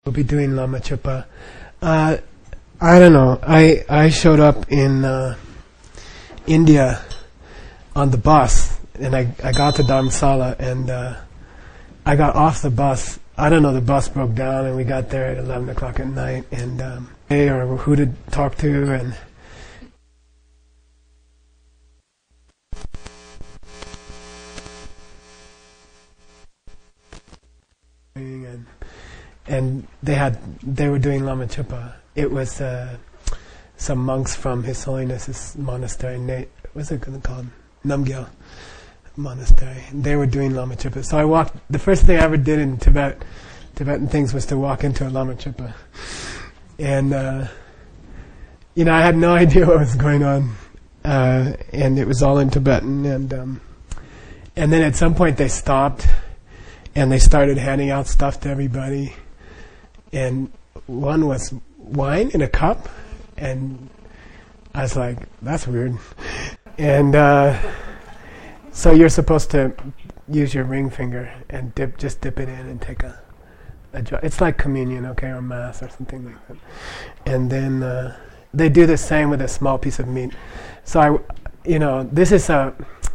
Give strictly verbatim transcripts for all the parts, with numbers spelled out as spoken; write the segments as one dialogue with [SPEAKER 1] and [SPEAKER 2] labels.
[SPEAKER 1] We'll be doing Lama Chupa. Uh, I don't know. I I showed up in uh, India on the bus, and I I got to Dharamsala, and uh, I got off the bus. I don't know. The bus broke down, and we got there at eleven o'clock at night, and um, hey, or who to talk to, and. And, and they had they were doing Lama Chupa. It was uh, some monks from His Holiness's monastery. Na- what's it called? Namgyal monastery. They were doing Lama Chupa. So I walked. The first thing I ever did in Tibet, Tibetan things, was to walk into a Lama Chupa. And uh, you know, I had no idea what was going on, uh, and it was all in Tibetan. And um, and then at some point they stopped. And they started handing out stuff to everybody. And one was wine in a cup. And I was like, that's weird. And uh, so you're supposed to use your ring finger and dip, just dip it in and take a, a drop. It's like communion, okay, or mass or something like that. And then uh, they do the same with a small piece of meat. So I, you know, this is a,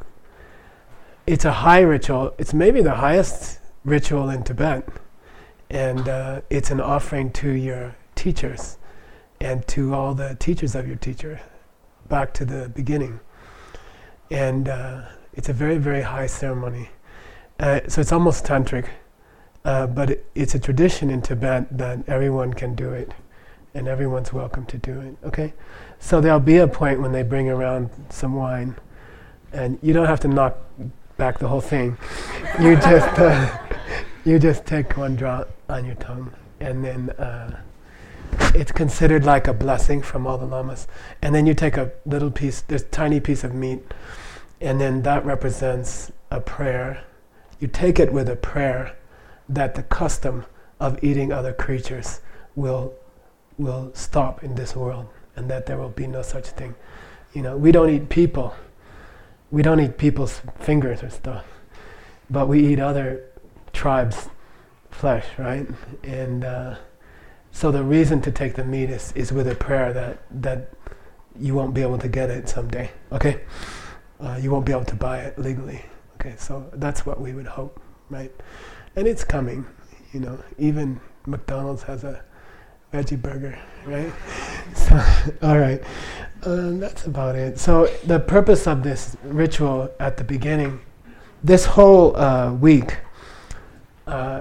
[SPEAKER 1] it's a high ritual. It's maybe the highest ritual in Tibet, and uh, it's an offering to your teachers and to all the teachers of your teacher, back to the beginning. And uh, it's a very, very high ceremony. Uh, so it's almost tantric, uh, but it, it's a tradition in Tibet that everyone can do it, and everyone's welcome to do it. Okay, so there'll be a point when they bring around some wine, and you don't have to knock back the whole thing. You just uh, you just take one drop on your tongue, and then uh, it's considered like a blessing from all the lamas. And then you take a little piece, this tiny piece of meat, and then that represents a prayer. You take it with a prayer that the custom of eating other creatures will will stop in this world, and that there will be no such thing. You know, we don't eat people. We don't eat people's fingers or stuff, but we eat other tribes' flesh, right? And uh, so the reason to take the meat is, is with a prayer that that you won't be able to get it someday, okay? Uh, you won't be able to buy it legally, okay? So that's what we would hope, right? And it's coming, you know. Even McDonald's has a veggie burger, right? So, all right. Uh, that's about it. So the purpose of this ritual at the beginning, this whole uh, week uh,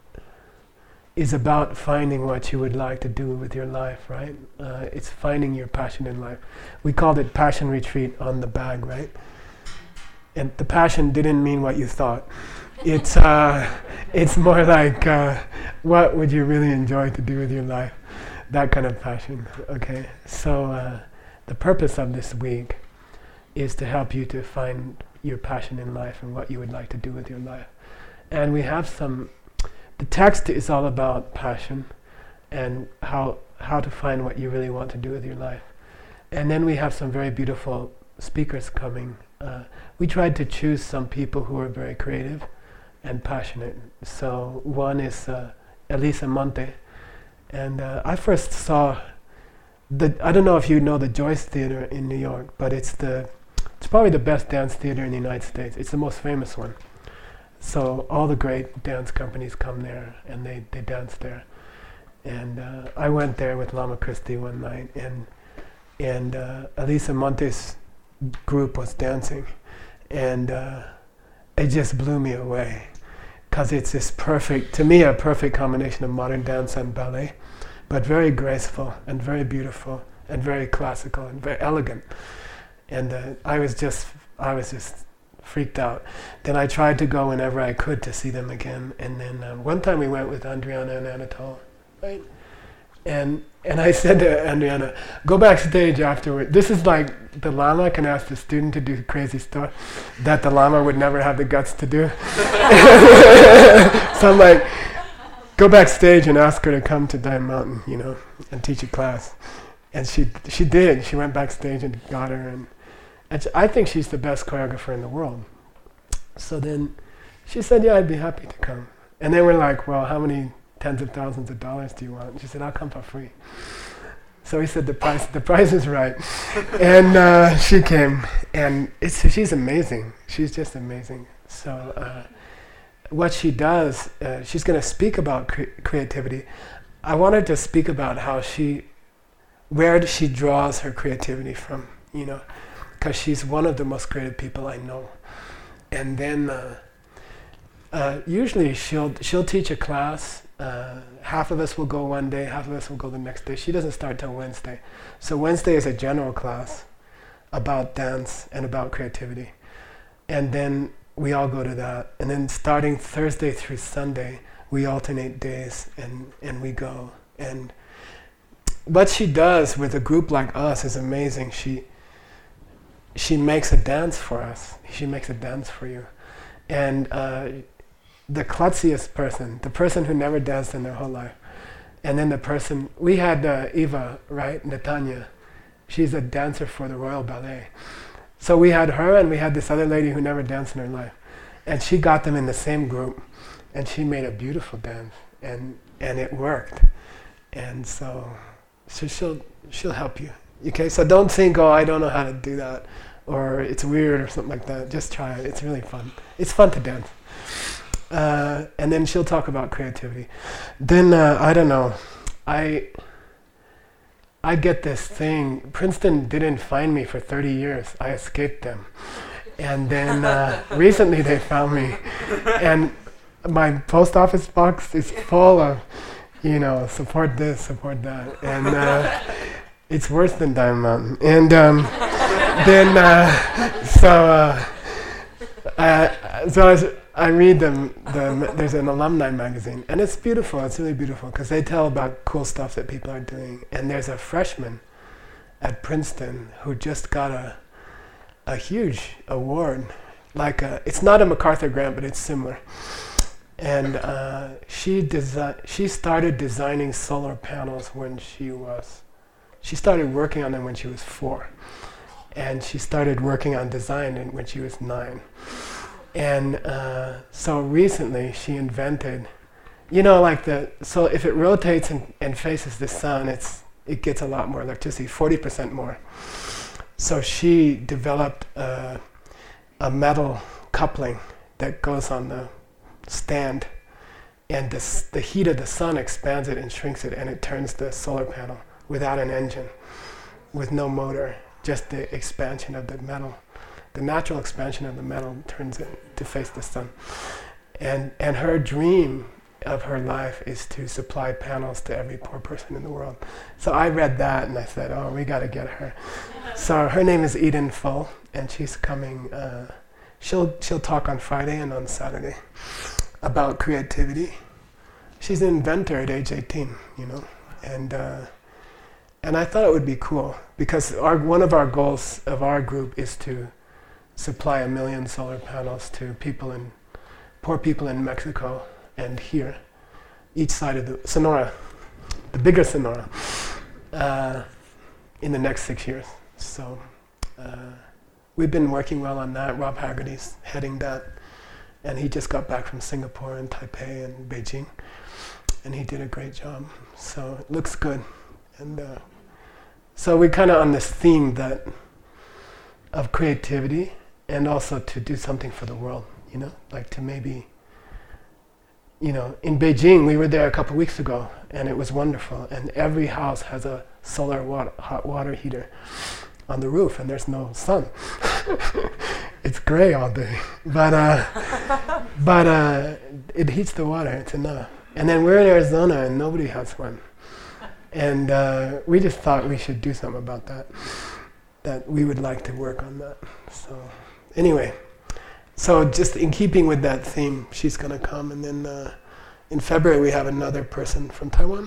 [SPEAKER 1] is about finding what you would like to do with your life, right? Uh, it's finding your passion in life. We called it Passion Retreat on the bag, right? And the passion didn't mean what you thought. It's uh, it's more like uh, what would you really enjoy to do with your life? That kind of passion, okay? So. Uh, The purpose of this week is to help you to find your passion in life and what you would like to do with your life. And we have some, the text is all about passion and how how to find what you really want to do with your life. And then we have some very beautiful speakers coming. Uh, we tried to choose some people who are very creative and passionate. So one is uh, Elisa Monte. And uh, I first saw The, I don't know if you know the Joyce Theater in New York, but it's the it's probably the best dance theater in the United States. It's the most famous one. So all the great dance companies come there, and they, they dance there. And uh, I went there with Lama Christie one night, and and uh, Elisa Monte's group was dancing, and uh, it just blew me away, because it's this perfect, to me, a perfect combination of modern dance and ballet. But very graceful and very beautiful and very classical and very elegant. And uh, I was just, I was just freaked out. Then I tried to go whenever I could to see them again. And then um, one time we went with Andriana and Anatole, right? And and I said to Andriana, go backstage afterward. This is like the Lama can ask the student to do crazy stuff that the Lama would never have the guts to do. So I'm like, go backstage and ask her to come to Diamond Mountain, you know, and teach a class. And she she did. She went backstage and got her. And, and she, I think she's the best choreographer in the world. So then she said, yeah, I'd be happy to come. And then we're like, well, how many tens of thousands of dollars do you want? And she said, I'll come for free. So he said, the price the price is right. And uh, she came, and it's, she's amazing. She's just amazing. So uh, what she does, uh, she's going to speak about cre- creativity. I want her to speak about how she, where she draws her creativity from, you know, because she's one of the most creative people I know. And then uh, uh, usually she'll she'll teach a class. Uh, half of us will go one day, half of us will go the next day. She doesn't start till Wednesday. So Wednesday is a general class about dance and about creativity. And then we all go to that. And then starting Thursday through Sunday, we alternate days and, and we go. And what she does with a group like us is amazing. She she makes a dance for us. She makes a dance for you. And uh, the klutziest person, the person who never danced in their whole life, and then the person, we had uh, Eva, right, Netanya. She's a dancer for the Royal Ballet. So we had her and we had this other lady who never danced in her life. And she got them in the same group, and she made a beautiful dance, and, and it worked. And so, so she'll, she'll help you. Okay, so don't think, oh, I don't know how to do that, or it's weird or something like that. Just try it, it's really fun. It's fun to dance. Uh, and then she'll talk about creativity. Then, uh, I don't know, I I get this thing, Princeton didn't find me for thirty years. I escaped them. And then uh, recently they found me. And my post office box is full of, you know, support this, support that. And uh, it's worse than Diamond Mountain. And um, then, uh, so, uh, I, so I was, I read them, the, there's an alumni magazine, and it's beautiful, it's really beautiful, because they tell about cool stuff that people are doing. And there's a freshman at Princeton who just got a a huge award, like a, it's not a MacArthur grant, but it's similar. And uh, she desi- she started designing solar panels when she was, she started working on them when she was four. And she started working on design when she was nine. And uh, so recently she invented, you know, like the, so if it rotates and, and faces the sun, it's it gets a lot more electricity, forty percent more. So she developed uh, a metal coupling that goes on the stand, and this, the heat of the sun expands it and shrinks it, and it turns the solar panel without an engine, with no motor, just the expansion of the metal. The natural expansion of the metal turns it to face the sun. And and her dream of her life is to supply panels to every poor person in the world. So I read that and I said, oh, we got to get her. So her name is Eden Full, and she's coming. Uh, she'll she'll talk on Friday and on Saturday about creativity. She's an inventor at age eighteen, you know, and uh, and I thought it would be cool because our one of our goals of our group is to supply a million solar panels to people in poor people in Mexico and here, each side of the Sonora, the bigger Sonora, uh, in the next six years. So uh, we've been working well on that. Rob Haggerty's heading that, and he just got back from Singapore and Taipei and Beijing, and he did a great job. So it looks good, and uh, so we're kind of on this theme that of creativity, and also to do something for the world. You know, like to maybe. You know, in Beijing, we were there a couple weeks ago, and it was wonderful. And every house has a solar water, hot water heater on the roof, and there's no sun. It's gray all day, but uh, but uh, it heats the water. It's enough. And then we're in Arizona, and nobody has one. And uh, we just thought we should do something about that. That we would like to work on that. So anyway. So just in keeping with that theme, she's going to come. And then uh, in February we have another person from Taiwan.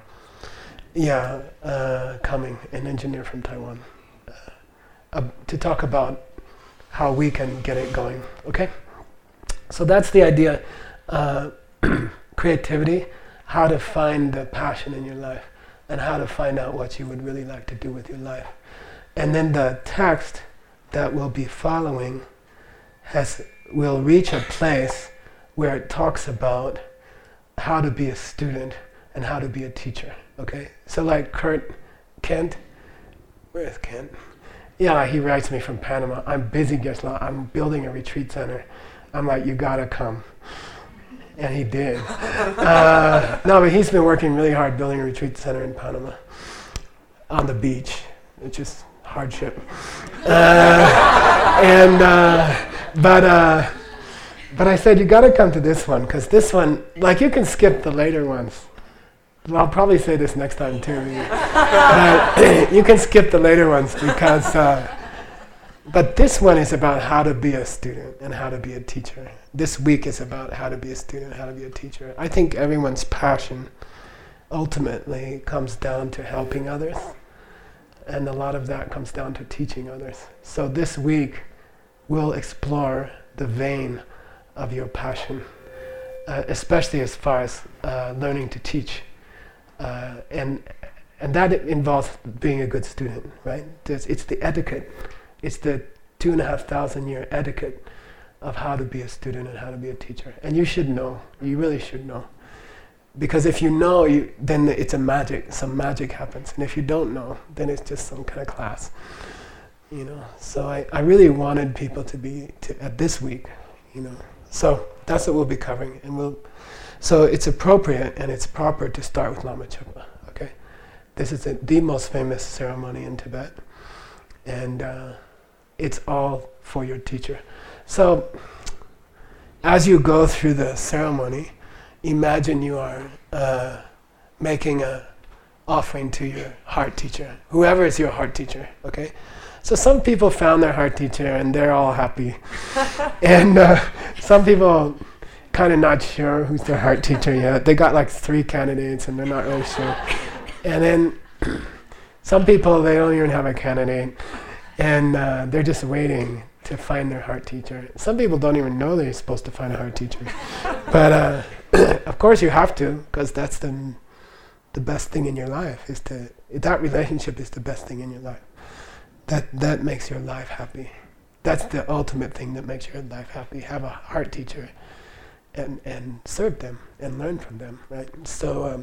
[SPEAKER 1] Yeah, uh, coming, an engineer from Taiwan, uh, uh, to talk about how we can get it going. Okay? So that's the idea. Uh, creativity, how to find the passion in your life, and how to find out what you would really like to do with your life. And then the text that will be following has will reach a place where it talks about how to be a student and how to be a teacher, okay? So like Kurt Kent, where is Kent? Yeah, he writes me from Panama. I'm busy, Gesla. I'm building a retreat center. I'm like, you gotta come. And he did. Uh, no, but he's been working really hard building a retreat center in Panama on the beach, which is hardship. Uh, and uh, but uh, but I said you got to come to this one because this one, like, you can skip the later ones. I'll probably say this next time too. But you can skip the later ones because. Uh, But this one is about how to be a student and how to be a teacher. This week is about how to be a student, how to be a teacher. I think everyone's passion ultimately comes down to helping others. And a lot of that comes down to teaching others. So this week, we'll explore the vein of your passion, uh, especially as far as uh, learning to teach. Uh, and and that involves being a good student, right? There's, it's the etiquette. It's the two and a half thousand year etiquette of how to be a student and how to be a teacher. And you should know. You really should know. Because if you know, you, then it's a magic. Some magic happens. And if you don't know, then it's just some kind of class. You know. So I, I really wanted people to be to, at this week. You know. So that's what we'll be covering. And we'll. So it's appropriate and it's proper to start with Lama Chöpa. Okay. This is a, the most famous ceremony in Tibet. And uh, it's all for your teacher. So, as you go through the ceremony, imagine you are uh, making an offering to your heart teacher, whoever is your heart teacher, okay? So some people found their heart teacher and they're all happy. And uh, some people kind of not sure who's their heart teacher yet. They got like three candidates and they're not really sure. And then some people, they don't even have a candidate, and uh, they're just waiting to find their heart teacher. Some people don't even know they're supposed to find a heart teacher. But uh, of course you have to, because that's the the best thing in your life. Is to that relationship is the best thing in your life. That that makes your life happy. That's the ultimate thing that makes your life happy. Have a heart teacher, and and serve them and learn from them. Right. So um,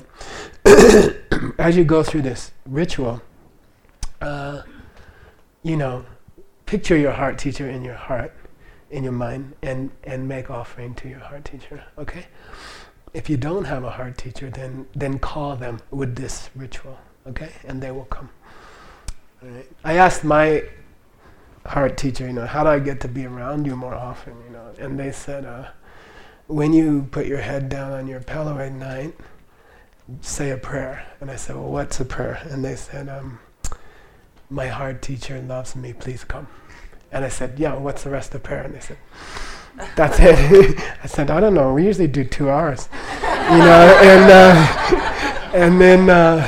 [SPEAKER 1] as you go through this ritual. Uh, you know, picture your heart teacher in your heart, in your mind, and, and make offering to your heart teacher, okay? If you don't have a heart teacher, then then call them with this ritual, okay? And they will come. All right? I asked my heart teacher, you know, how do I get to be around you more often, you know? And they said, uh, when you put your head down on your pillow at night, say a prayer. And I said, well, what's a prayer? And they said, um, my heart teacher loves me, please come. And I said, yeah, what's the rest of the prayer? And they said, that's it. I said, I don't know, we usually do two hours. You know, and uh, and then, uh,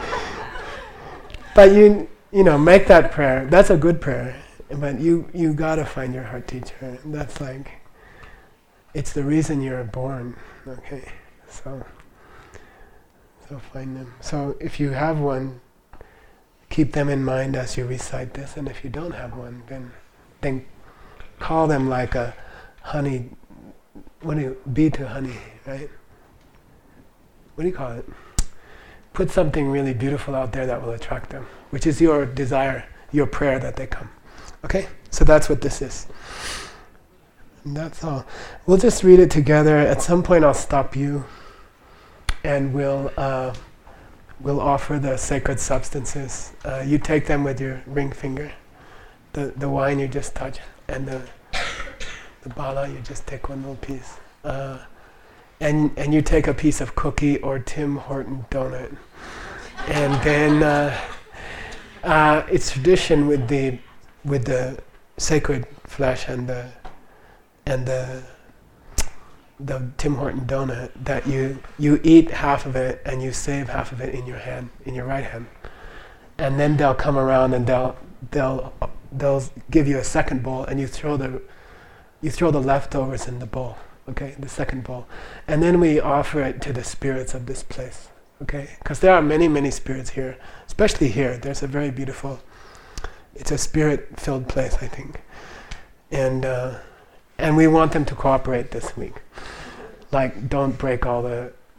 [SPEAKER 1] but you you know, make that prayer. That's a good prayer. But you, you gotta find your heart teacher. That's like, it's the reason you're born, okay? So, so find them. So if you have one, keep them in mind as you recite this, and if you don't have one, then then call them like a honey, what do you, bee to honey, right? What do you call it? Put something really beautiful out there that will attract them, which is your desire, your prayer that they come. Okay? So that's what this is. And that's all. We'll just read it together. At some point I'll stop you, and we'll uh, we'll offer the sacred substances. Uh, you take them with your ring finger. The the wine you just touch, and the the bala you just take one little piece. Uh, and and you take a piece of cookie or Tim Horton donut. And then uh, uh, it's tradition with the with the sacred flesh and the and the the Tim Horton donut that you you eat half of it and you save half of it in your hand, in your right hand, and then they'll come around and they'll they'll they'll give you a second bowl, and you throw the you throw the leftovers in the bowl, okay, the second bowl, and then we offer it to the spirits of this place, okay, because there are many many spirits here, especially here. There's a very beautiful, it's a spirit-filled place, I think, and. Uh, And we want them to cooperate this week. Like, don't break all the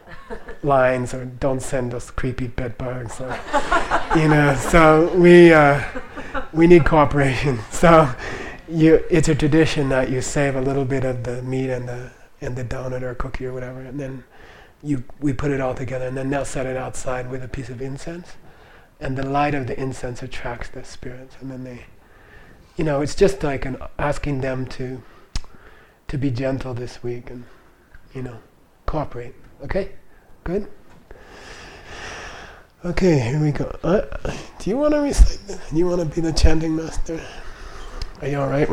[SPEAKER 1] lines, or don't send us creepy bed bugs, or, you know. So we uh, we need cooperation. So you, it's a tradition that you save a little bit of the meat and the and the donut or cookie or whatever, and then you we put it all together, and then they'll set it outside with a piece of incense, and the light of the incense attracts the spirits, and then they, you know, it's just like an asking them to to be gentle this week and, you know, cooperate. Okay? Good? Okay, here we go. Uh, do you want to recite this? Do you want to be the chanting master? Are you all right?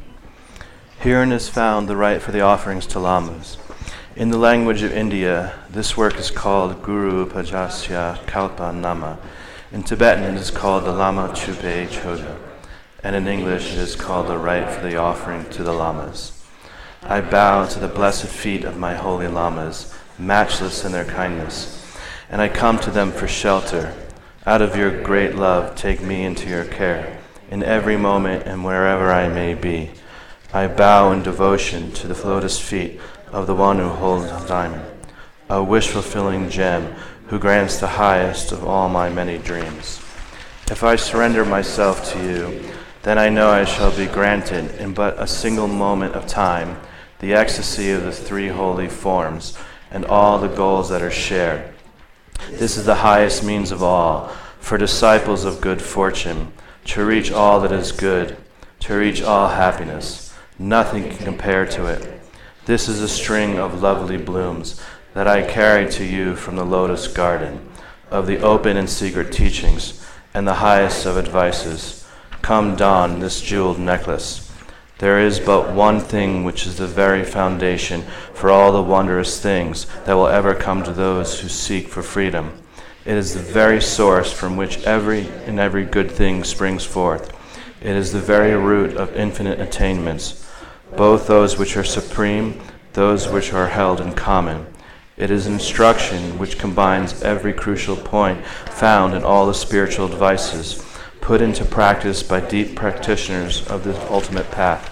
[SPEAKER 2] Herein is found the right for the offerings to lamas. In the language of India, this work is called Guru Pajasya Kalpa Nama. In Tibetan, it is called the Lama Chupe Choda. And in English, it is called the right for the offering to the lamas. I bow to the blessed feet of my holy lamas, matchless in their kindness, and I come to them for shelter. Out of your great love, take me into your care, in every moment and wherever I may be. I bow in devotion to the lotus feet of the one who holds the diamond, a wish-fulfilling gem who grants the highest of all my many dreams. If I surrender myself to you, then I know I shall be granted in but a single moment of time the ecstasy of the three holy forms and all the goals that are shared. This is the highest means of all for disciples of good fortune to reach all that is good, to reach all happiness. Nothing can compare to it. This is a string of lovely blooms that I carry to you from the lotus garden, of the open and secret teachings, and the highest of advices. Come don this jeweled necklace. There is but one thing which is the very foundation for all the wondrous things that will ever come to those who seek for freedom. It is the very source from which every and every good thing springs forth. It is the very root of infinite attainments, both those which are supreme, those which are held in common. It is instruction which combines every crucial point found in all the spiritual advices, put into practice by deep practitioners of the ultimate path.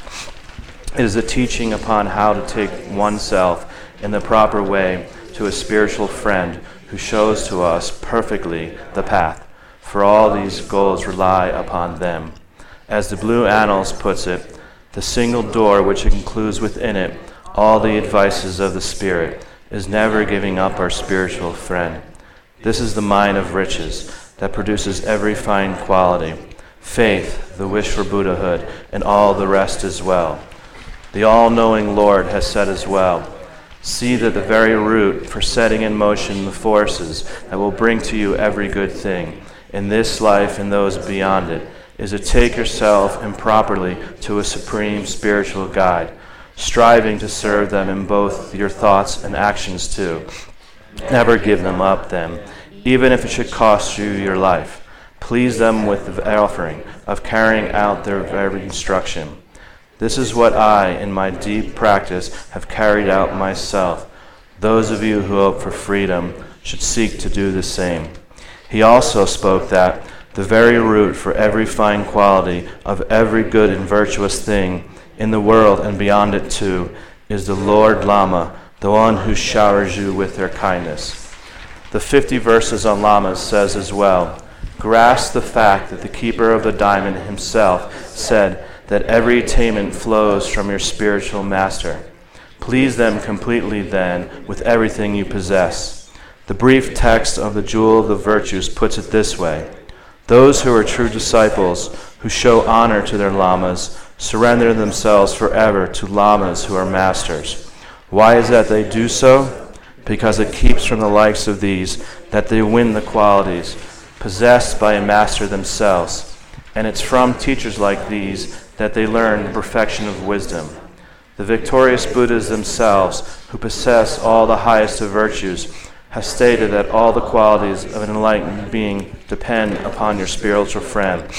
[SPEAKER 2] It is a teaching upon how to take oneself in the proper way to a spiritual friend who shows to us perfectly the path, for all these goals rely upon them. As the Blue Annals puts it, the single door which includes within it all the advices of the Spirit is never giving up our spiritual friend. This is the mine of riches that produces every fine quality, faith, the wish for Buddhahood, and all the rest as well. The all-knowing Lord has said as well, see that the very root for setting in motion the forces that will bring to you every good thing, in this life and those beyond it, is to take yourself improperly to a supreme spiritual guide, striving to serve them in both your thoughts and actions too. Never give them up then, even if it should cost you your life. Please them with the offering of carrying out their very instruction. This is what I, in my deep practice, have carried out myself. Those of you who hope for freedom should seek to do the same. He also spoke that the very root for every fine quality of every good and virtuous thing in the world and beyond it too is the Lord Lama, the one who showers you with their kindness. The fifty verses on lamas says as well, grasp the fact that the keeper of the diamond himself said that every attainment flows from your spiritual master. Please them completely then with everything you possess. The brief text of the Jewel of the Virtues puts it this way, those who are true disciples, who show honor to their lamas, surrender themselves forever to lamas who are masters. Why is that they do so? Because it keeps from the likes of these that they win the qualities possessed by a master themselves, and it's from teachers like these that they learn the perfection of wisdom. The victorious Buddhas themselves, who possess all the highest of virtues, have stated that all the qualities of an enlightened being depend upon your spiritual friend.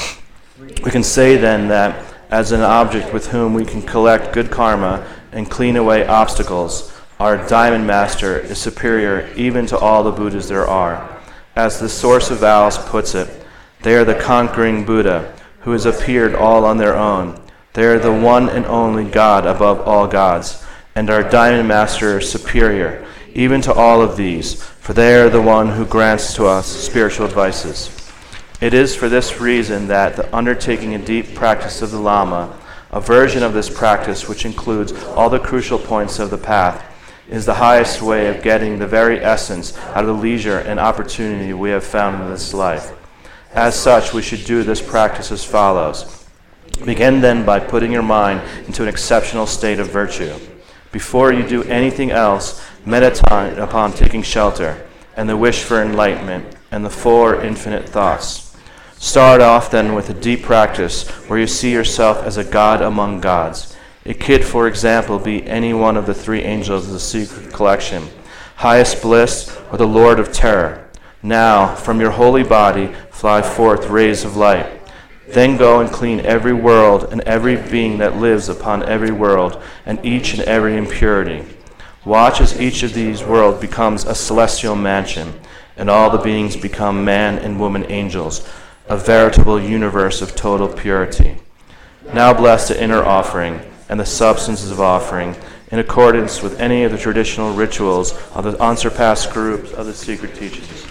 [SPEAKER 2] We can say then that, as an object with whom we can collect good karma and clean away obstacles, our Diamond Master is superior even to all the Buddhas there are. As the Source of Vows puts it, they are the conquering Buddha, who has appeared all on their own. They are the one and only God above all gods, and our Diamond Master is superior. even to all of these, for they are the one who grants to us spiritual advices. It is for this reason that the undertaking a deep practice of the Lama, a version of this practice which includes all the crucial points of the path, is the highest way of getting the very essence out of the leisure and opportunity we have found in this life. As such, we should do this practice as follows. Begin then by putting your mind into an exceptional state of virtue. Before you do anything else, meditate upon taking shelter, and the wish for enlightenment, and the four infinite thoughts. Start off then with a deep practice where you see yourself as a god among gods. It could, for example, be any one of the three angels of the secret collection, highest bliss, or the Lord of terror. Now, from your holy body fly forth rays of light. Then go and clean every world and every being that lives upon every world, and each and every impurity. Watch as each of these worlds becomes a celestial mansion, and all the beings become man and woman angels, a veritable universe of total purity. Now bless the inner offering and the substances of offering in accordance with any of the traditional rituals of the unsurpassed groups of the secret teachings.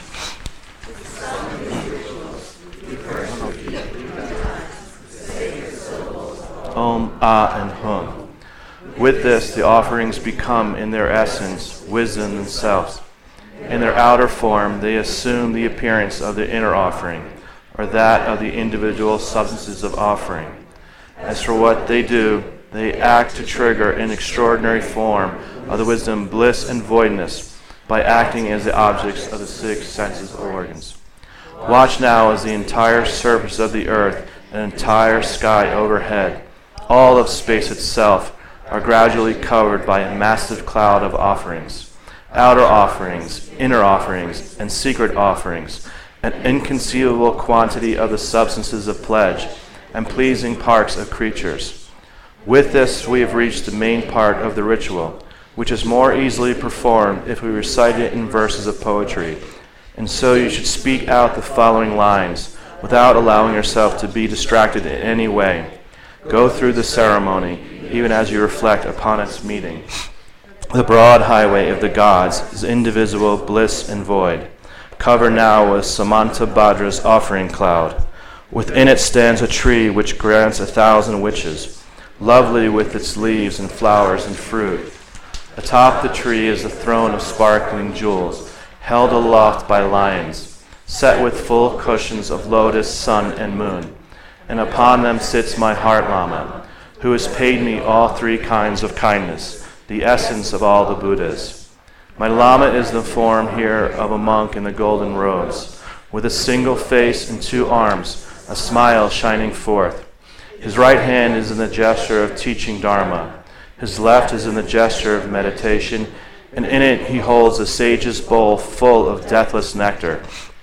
[SPEAKER 2] Om, Ah, and Hum. With this, the offerings become, in their essence, wisdom themselves. In their outer form, they assume the appearance of the inner offering, or that of the individual substances of offering. As for what they do, they act to trigger an extraordinary form of the wisdom, bliss, and voidness by acting as the objects of the six senses or organs. Watch now as the entire surface of the earth and entire sky overhead, all of space itself, are gradually covered by a massive cloud of offerings, outer offerings, inner offerings, and secret offerings, an inconceivable quantity of the substances of pledge, and pleasing parts of creatures. With this we have reached the main part of the ritual, which is more easily performed if we recite it in verses of poetry. And so you should speak out the following lines, without allowing yourself to be distracted in any way. Go through the ceremony, even as you reflect upon its meaning. The broad highway of the gods is indivisible, bliss, and void. Covered now with Samantabhadra's offering cloud. Within it stands a tree which grants a thousand wishes, lovely with its leaves and flowers and fruit. Atop the tree is a throne of sparkling jewels, held aloft by lions, set with full cushions of lotus, sun, and moon. And upon them sits my heart Lama, who has paid me all three kinds of kindness, the essence of all the Buddhas. My Lama is the form here of a monk in the golden robes, with a single face and two arms, a smile shining forth. His right hand is in the gesture of teaching Dharma. His left is in the gesture of meditation, and in it he holds a sage's bowl full of deathless nectar.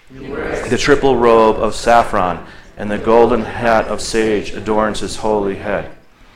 [SPEAKER 2] The triple robe of saffron and the golden hat of sage adorns his holy head.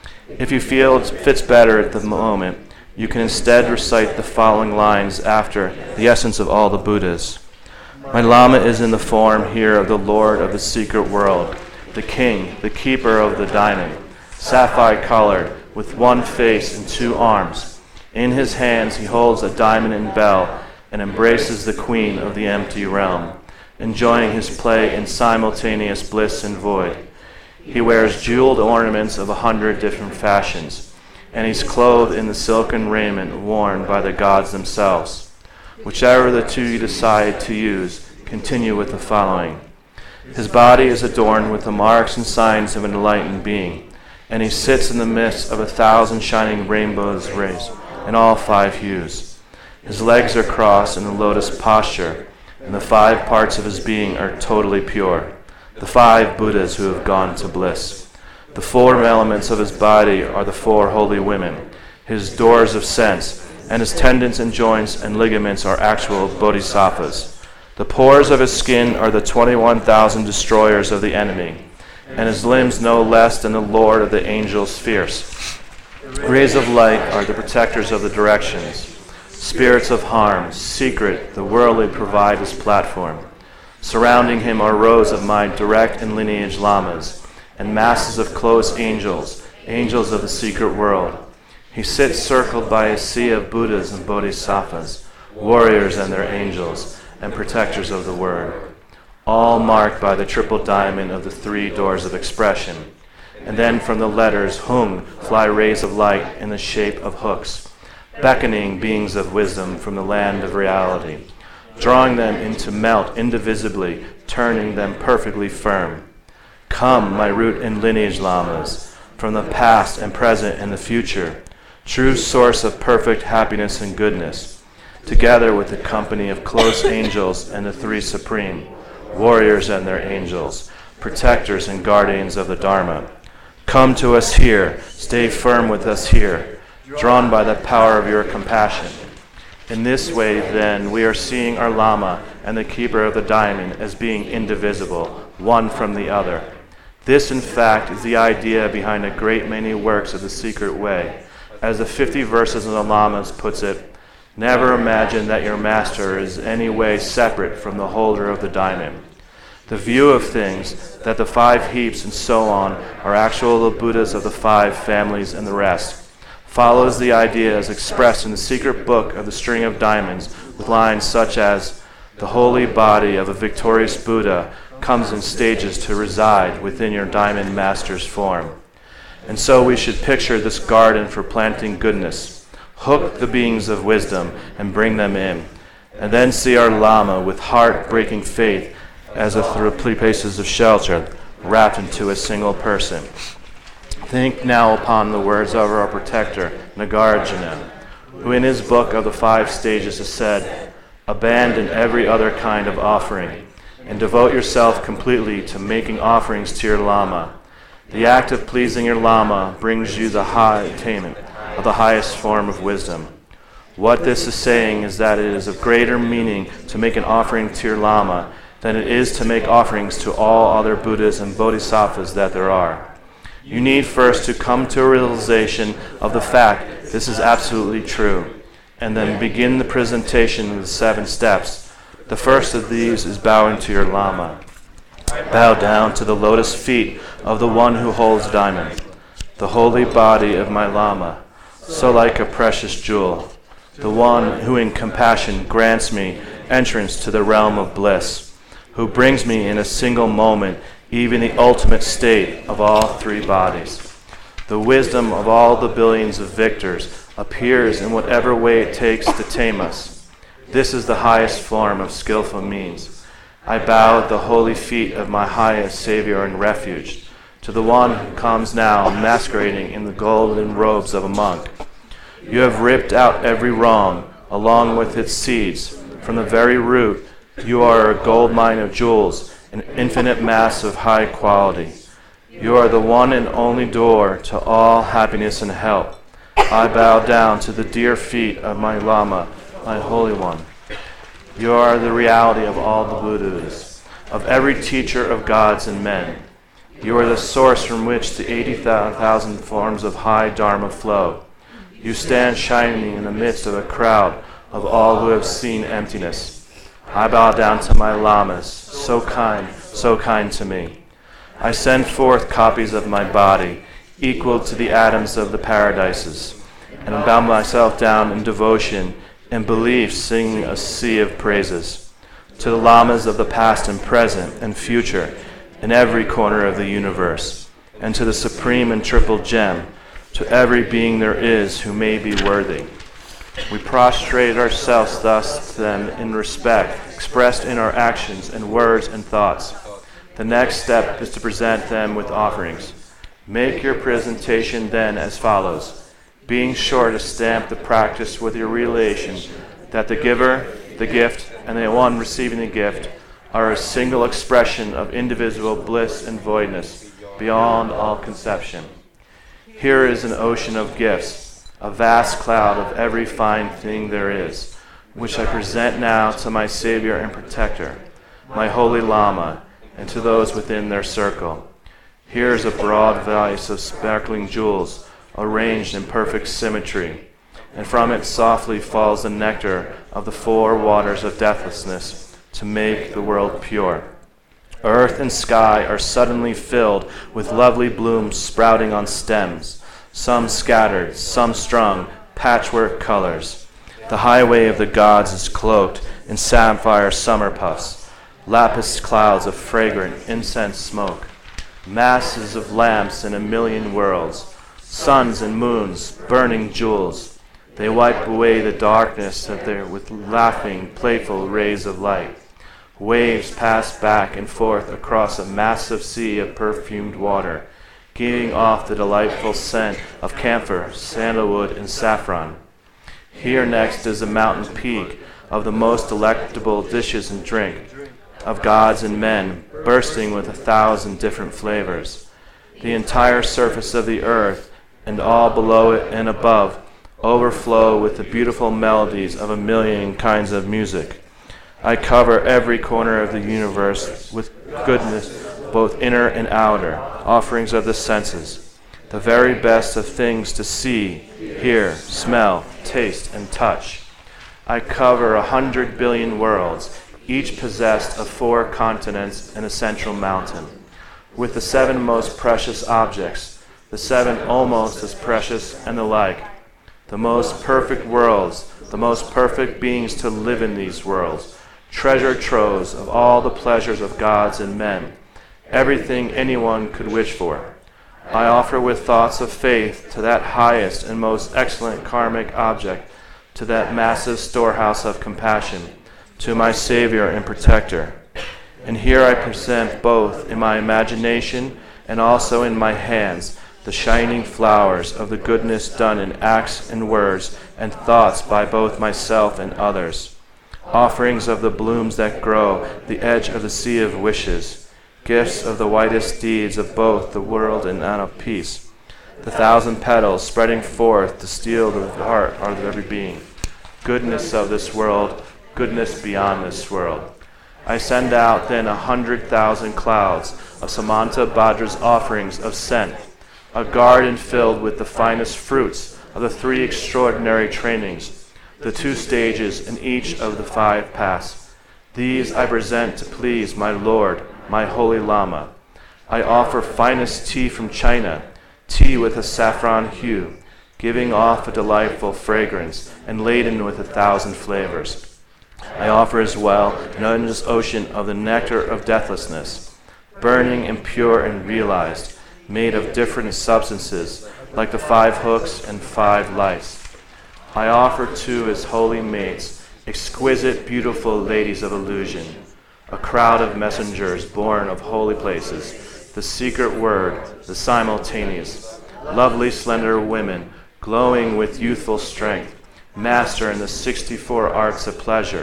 [SPEAKER 2] If you feel it fits better at the moment, you can instead recite the following lines after the essence of all the Buddhas. My Lama is in the form here of the Lord of the secret world, the king, the keeper of the diamond, sapphire colored, with one face and two arms. In his hands he holds a diamond and bell and embraces the queen of the empty realm, enjoying his play in simultaneous bliss and void. He wears jeweled ornaments of a hundred different fashions, and he's clothed in the silken raiment worn by the gods themselves. Whichever of the two you decide to use, continue with the following. His body is adorned with the marks and signs of an enlightened being, and he sits in the midst of a thousand shining rainbows rays in all five hues. His legs are crossed in the lotus posture, and the five parts of his being are totally pure, the five Buddhas who have gone to bliss. The four elements of his body are the four holy women, his doors of sense, and his tendons and joints and ligaments are actual bodhisattvas. The pores of his skin are the twenty-one thousand destroyers of the enemy, and his limbs no less than the Lord of the angels fierce. Rays of light are the protectors of the directions. Spirits of harm, secret, the worldly provide his platform. Surrounding him are rows of my direct and lineage lamas, and masses of close angels, angels of the secret world. He sits circled by a sea of Buddhas and Bodhisattvas, warriors and their angels, and protectors of the word, all marked by the triple diamond of the three doors of expression. And then from the letters hung fly rays of light in the shape of hooks, beckoning beings of wisdom from the land of reality, drawing them into melt indivisibly, turning them perfectly firm. Come, my root and lineage lamas, from the past and present and the future, true source of perfect happiness and goodness, together with the company of close angels and the three supreme, warriors and their angels, protectors and guardians of the Dharma. Come to us here, stay firm with us here, drawn by the power of your compassion. In this way, then, we are seeing our Lama and the keeper of the diamond as being indivisible, one from the other. This, in fact, is the idea behind a great many works of the secret way. As the fifty verses of the Lamas puts it, never imagine that your master is any way separate from the holder of the diamond. The view of things, that the five heaps and so on are actual Buddhas of the five families and the rest, follows the idea as expressed in the secret book of the String of Diamonds, with lines such as, the holy body of a victorious Buddha comes in stages to reside within your diamond master's form. And so we should picture this garden for planting goodness, hook the beings of wisdom and bring them in, and then see our Lama with heart-breaking faith as if through three places of shelter, wrapped into a single person. Think now upon the words of our protector, Nagarjuna, who in his book of the five stages has said, abandon every other kind of offering, and devote yourself completely to making offerings to your Lama. The act of pleasing your Lama brings you the high attainment of the highest form of wisdom. What this is saying is that it is of greater meaning to make an offering to your Lama than it is to make offerings to all other Buddhas and Bodhisattvas that there are. You need first to come to a realization of the fact this is absolutely true, and then begin the presentation of the seven steps. The first of these is bowing to your Lama. Bow down to the lotus feet of the one who holds diamond, the holy body of my Lama, so like a precious jewel, the one who in compassion grants me entrance to the realm of bliss, who brings me in a single moment even the ultimate state of all three bodies. The wisdom of all the billions of victors appears in whatever way it takes to tame us. This is the highest form of skillful means. I bow at the holy feet of my highest Savior and refuge, to the one who comes now masquerading in the golden robes of a monk. You have ripped out every wrong, along with its seeds. From the very root, you are a gold mine of jewels, an infinite mass of high quality. You are the one and only door to all happiness and help. I bow down to the dear feet of my Lama, my Holy One. You are the reality of all the Buddhas, of every teacher of gods and men. You are the source from which the eighty thousand forms of high Dharma flow. You stand shining in the midst of a crowd of all who have seen emptiness. I bow down to my Lamas, so kind, so kind to me. I send forth copies of my body, equal to the atoms of the paradises, and bow myself down in devotion and belief, singing a sea of praises. To the Lamas of the past and present and future, in every corner of the universe, and to the supreme and triple gem, to every being there is who may be worthy. We prostrate ourselves thus to them in respect, expressed in our actions and words and thoughts. The next step is to present them with offerings. Make your presentation then as follows, being sure to stamp the practice with your relation that the giver, the gift, and the one receiving the gift are a single expression of indivisible bliss and voidness beyond all conception. Here is an ocean of gifts, a vast cloud of every fine thing there is, which I present now to my Savior and Protector, my Holy Lama, and to those within their circle. Here is a broad vase of sparkling jewels, arranged in perfect symmetry, and from it softly falls the nectar of the four waters of deathlessness to make the world pure. Earth and sky are suddenly filled with lovely blooms sprouting on stems, some scattered, some strung, patchwork colors. The highway of the gods is cloaked in sapphire summer puffs, lapis clouds of fragrant incense smoke, masses of lamps in a million worlds, suns and moons, burning jewels. They wipe away the darkness of their with laughing, playful rays of light. Waves pass back and forth across a massive sea of perfumed water, giving off the delightful scent of camphor, sandalwood, and saffron. Here next is a mountain peak of the most delectable dishes and drink, of gods and men, bursting with a thousand different flavors. The entire surface of the earth, and all below it and above, overflow with the beautiful melodies of a million kinds of music. I cover every corner of the universe with goodness, both inner and outer, offerings of the senses, the very best of things to see, hear, smell, taste, and touch. I cover a hundred billion worlds, each possessed of four continents and a central mountain, with the seven most precious objects, the seven almost as precious and the like, the most perfect worlds, the most perfect beings to live in these worlds, treasure troves of all the pleasures of gods and men, everything anyone could wish for. I offer with thoughts of faith to that highest and most excellent karmic object, to that massive storehouse of compassion, to my Savior and Protector. And here I present both in my imagination and also in my hands the shining flowers of the goodness done in acts and words and thoughts by both myself and others, offerings of the blooms that grow the edge of the sea of wishes, gifts of the whitest deeds of both the world and of peace, the thousand petals spreading forth to steal the heart of every being, goodness of this world, goodness beyond this world. I send out then a hundred thousand clouds of Samanta Bhadra's offerings of scent, a garden filled with the finest fruits of the three extraordinary trainings, the two stages in each of the five paths. These I present to please my Lord, my holy Lama. I offer finest tea from China, tea with a saffron hue, giving off a delightful fragrance and laden with a thousand flavors. I offer as well an endless ocean of the nectar of deathlessness, burning and pure and realized, made of different substances, like the five hooks and five lights. I offer too as holy mates, exquisite, beautiful ladies of illusion, a crowd of messengers born of holy places, the secret word, the simultaneous, lovely slender women, glowing with youthful strength, master in the sixty-four arts of pleasure.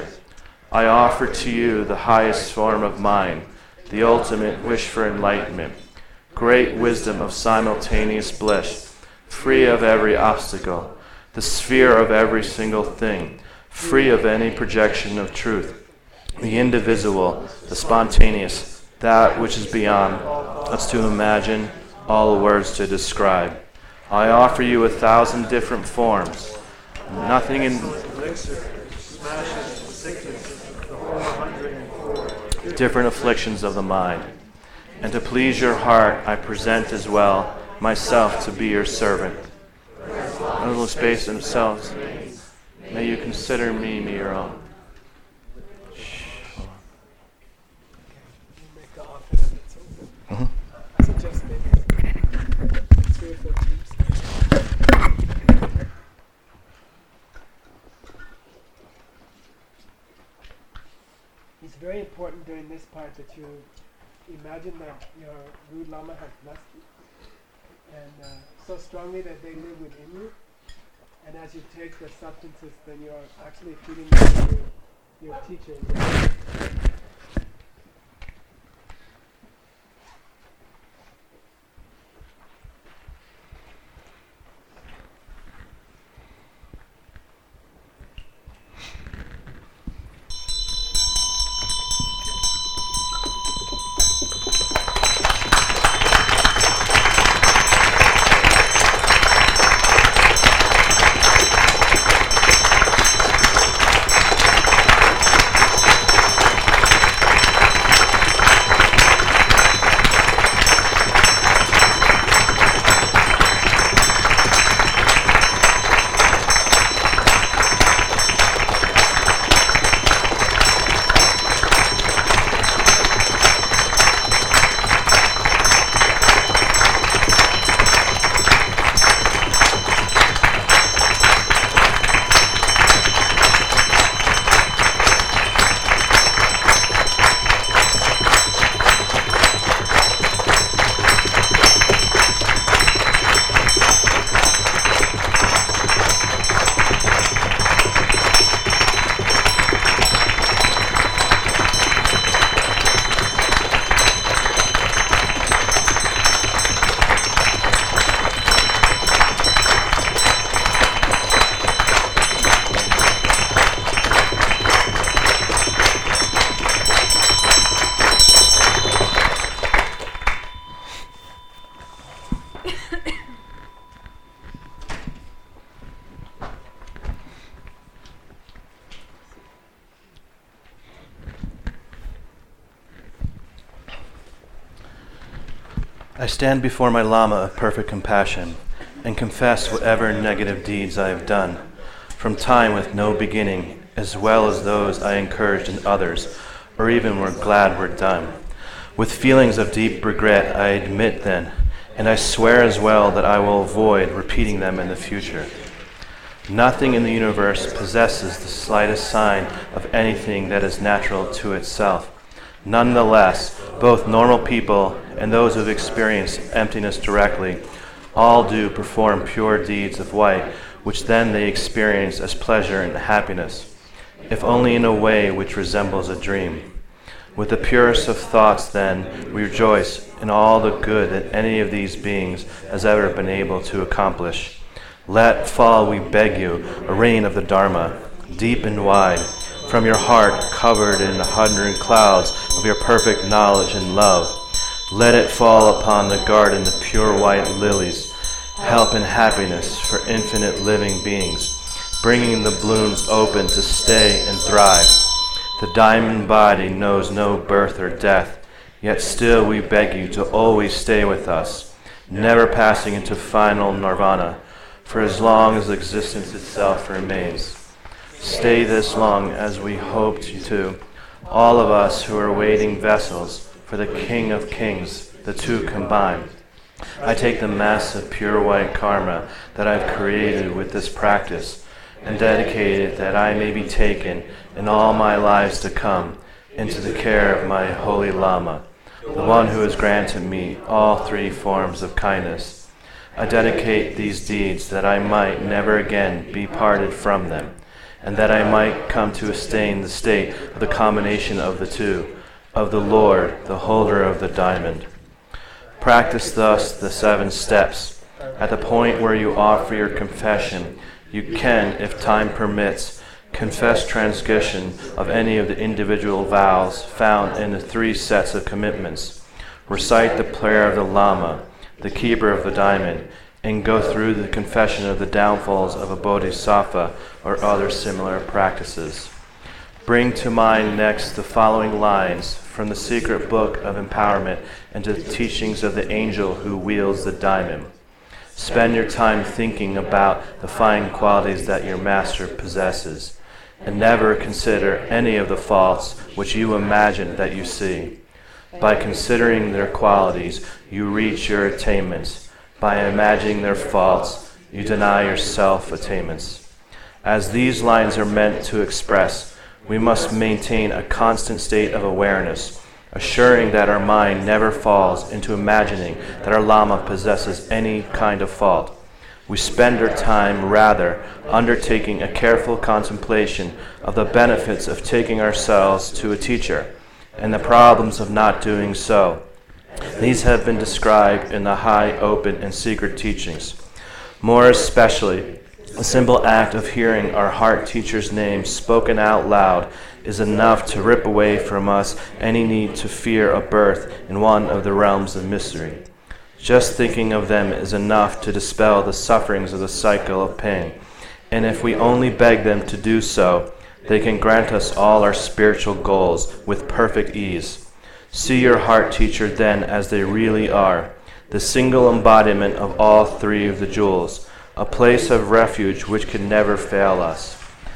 [SPEAKER 2] I offer to you the highest form of mind, the ultimate wish for enlightenment, great wisdom of simultaneous bliss, free of every obstacle, the sphere of every single thing, free of any projection of truth, the indivisible, the spontaneous, that which is beyond us to imagine, all words to describe. I offer you a thousand different forms, nothing in different afflictions of the mind. And to please your heart, I present as well myself to be your servant. A little space themselves. May you consider me, me your own. Mm-hmm.
[SPEAKER 1] It's very important during this part that you imagine that your Rude Lama has blessed you, and uh, so strongly that they live within you. And as you take the substances, then you are actually feeding them to your, your teachers.
[SPEAKER 2] I stand before my Lama of perfect compassion and confess whatever negative deeds I have done, from time with no beginning, as well as those I encouraged in others, or even were glad were done. With feelings of deep regret I admit then, and I swear as well that I will avoid repeating them in the future. Nothing in the universe possesses the slightest sign of anything that is natural to itself. Nonetheless, both normal people and those who have experienced emptiness directly all do perform pure deeds of white, which then they experience as pleasure and happiness, if only in a way which resembles a dream. With the purest of thoughts, then, we rejoice in all the good that any of these beings has ever been able to accomplish. Let fall, we beg you, a rain of the Dharma, deep and wide, from your heart covered in a hundred clouds of your perfect knowledge and love. Let it fall upon the garden of pure white lilies, help and happiness for infinite living beings, bringing the blooms open to stay and thrive. The diamond body knows no birth or death, yet still we beg you to always stay with us, never passing into final nirvana, for as long as existence itself remains. Stay this long as we hoped you to, all of us who are waiting vessels for the King of Kings, the two combined. I take the mass of pure white karma that I've created with this practice and dedicate it that I may be taken in all my lives to come into the care of my holy Lama, the one who has granted me all three forms of kindness. I dedicate these deeds that I might never again be parted from them, and that I might come to attain the state of the combination of the two, of the Lord, the holder of the diamond. Practice thus the seven steps. At the point where you offer your confession, you can, if time permits, confess transgression of any of the individual vows found in the three sets of commitments. Recite the prayer of the Lama, the keeper of the diamond, and go through the confession of the downfalls of a bodhisattva or other similar practices. Bring to mind next the following lines from the secret book of empowerment and the teachings of the angel who wields the diamond. Spend your time thinking about the fine qualities that your master possesses, and never consider any of the faults which you imagine that you see. By considering their qualities, you reach your attainments. By imagining their faults, you deny yourself attainments. As these lines are meant to express, we must maintain a constant state of awareness, assuring that our mind never falls into imagining that our Lama possesses any kind of fault. We spend our time, rather, undertaking a careful contemplation of the benefits of taking ourselves to a teacher, and the problems of not doing so. These have been described in the high, open, and secret teachings. More especially, a simple act of hearing our heart teacher's name spoken out loud is enough to rip away from us any need to fear a birth in one of the realms of mystery. Just thinking of them is enough to dispel the sufferings of the cycle of pain, and if we only beg them to do so, they can grant us all our spiritual goals with perfect ease. See your heart teacher then as they really are, the single embodiment of all three of the jewels, a place of refuge which can never fail us.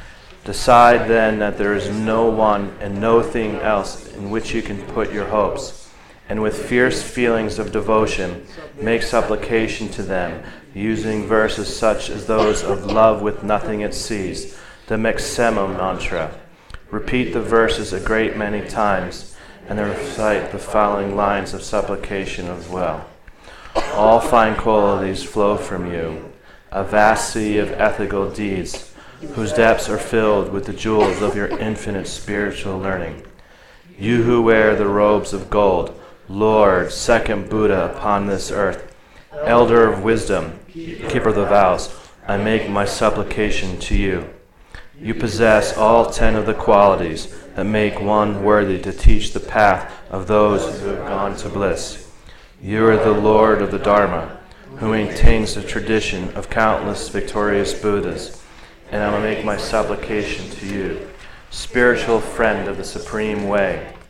[SPEAKER 2] Decide then that there is no one and no thing else in which you can put your hopes, and with fierce feelings of devotion, make supplication to them, using verses such as those of love with nothing it sees, the Meksema mantra. Repeat the verses a great many times, and then recite the following lines of supplication as well. All fine qualities flow from you, a vast sea of ethical deeds, whose depths are filled with the jewels of your infinite spiritual learning. You who wear the robes of gold, Lord, second Buddha upon this earth, elder of wisdom, keeper of the vows, I make my supplication to you. You possess all ten of the qualities that make one worthy to teach the path of those who have gone to bliss. You are the Lord of the Dharma, who maintains the tradition of countless victorious Buddhas, and I will make my supplication to you, spiritual friend of the Supreme Way.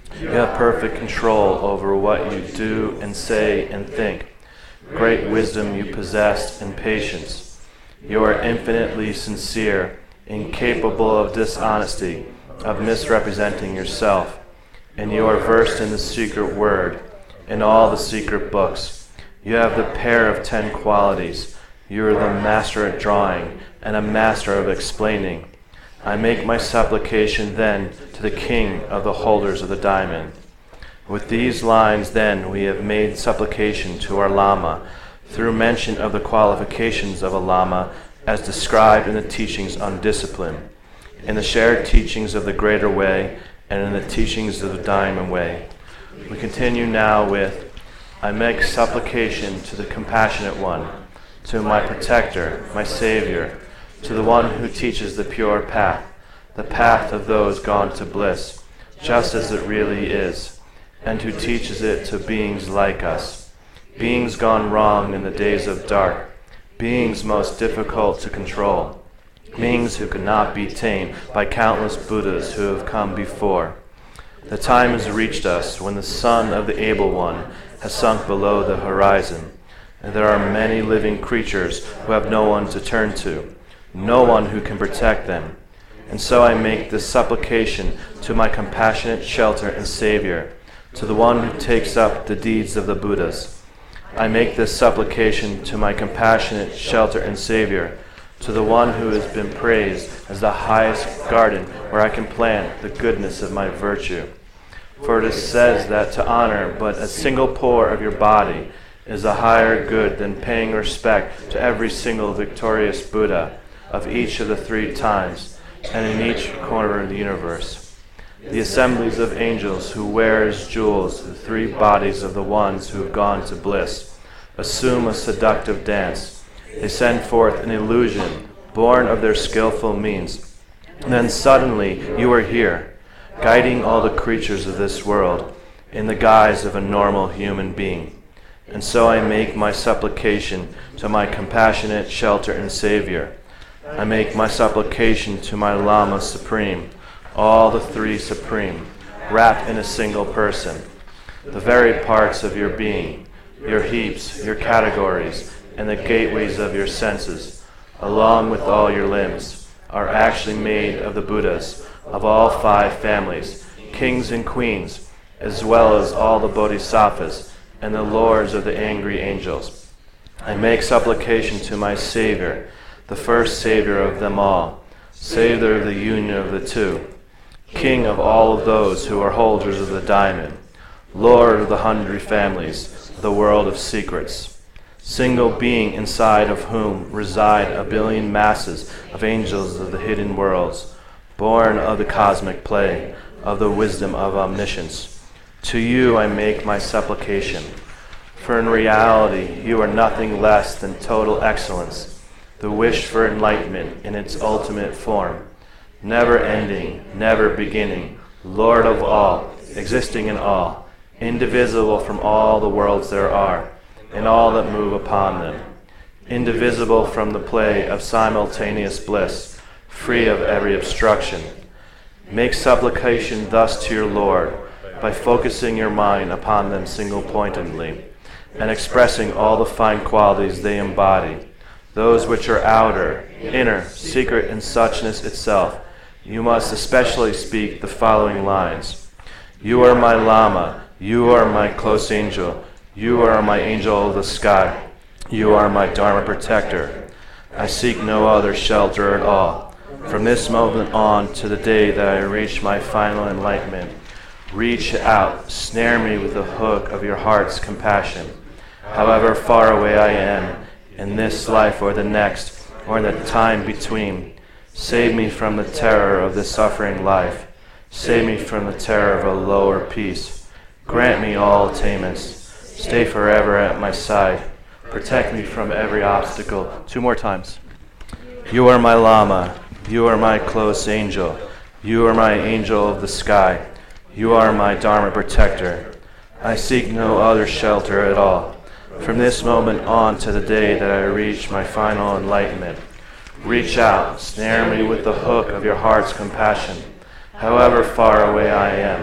[SPEAKER 2] You have perfect control over what you do and say and think. Great wisdom you possess and patience. You are infinitely sincere, incapable of dishonesty, of misrepresenting yourself. And you are versed in the secret word, in all the secret books. You have the pair of ten qualities. You are the master at drawing and a master of explaining. I make my supplication then to the king of the holders of the diamond. With these lines then we have made supplication to our Lama, through mention of the qualifications of a Lama as described in the teachings on discipline, in the shared teachings of the Greater Way, and in the teachings of the Diamond Way. We continue now with, I make supplication to the Compassionate One, to my Protector, my Savior, to the one who teaches the pure path, the path of those gone to bliss, just as it really is, and who teaches it to beings like us, beings gone wrong in the days of dark, beings most difficult to control, beings who could not be tamed by countless Buddhas who have come before. The time has reached us when the sun of the Able One has sunk below the horizon, and there are many living creatures who have no one to turn to, no one who can protect them. And so I make this supplication to my compassionate shelter and Savior, to the one who takes up the deeds of the Buddhas. I make this supplication to my compassionate shelter and Savior, to the one who has been praised as the highest garden where I can plant the goodness of my virtue. For it is said that to honor but a single pore of your body is a higher good than paying respect to every single victorious Buddha of each of the three times, and in each corner of the universe. The assemblies of angels who wear as jewels the three bodies of the ones who have gone to bliss assume a seductive dance. They send forth an illusion born of their skillful means. And then suddenly you are here, guiding all the creatures of this world in the guise of a normal human being. And so I make my supplication to my compassionate shelter and Savior. I make my supplication to my Lama Supreme, all the three Supreme, wrapped in a single person. The very parts of your being, your heaps, your categories, and the gateways of your senses, along with all your limbs, are actually made of the Buddhas of all five families, kings and queens, as well as all the Bodhisattvas and the lords of the angry angels. I make supplication to my Savior, the first Savior of them all, Savior of the union of the two, King of all of those who are holders of the diamond, Lord of the hundred families, the world of secrets, single being inside of whom reside a billion masses of angels of the hidden worlds, born of the cosmic play, of the wisdom of omniscience. To you I make my supplication, for in reality you are nothing less than total excellence, the wish for enlightenment in its ultimate form, never ending, never beginning, Lord of all, existing in all, indivisible from all the worlds there are, and all that move upon them, indivisible from the play of simultaneous bliss, free of every obstruction. Make supplication thus to your Lord, by focusing your mind upon them single-pointedly, and expressing all the fine qualities they embody, those which are outer, inner, secret, and suchness itself. You must especially speak the following lines. You are my Lama, you are my close angel, you are my angel of the sky, you are my Dharma protector. I seek no other shelter at all. From this moment on to the day that I reach my final enlightenment, reach out, snare me with the hook of your heart's compassion. However far away I am, in this life or the next, or in the time between, save me from the terror of the suffering life. Save me from the terror of a lower peace. Grant me all attainments. Stay forever at my side. Protect me from every obstacle. Two more times. You are my Lama. You are my close angel. You are my angel of the sky. You are my Dharma protector. I seek no other shelter at all. From this moment on to the day that I reach my final enlightenment, reach out, snare me with the hook of your heart's compassion. However far away I am,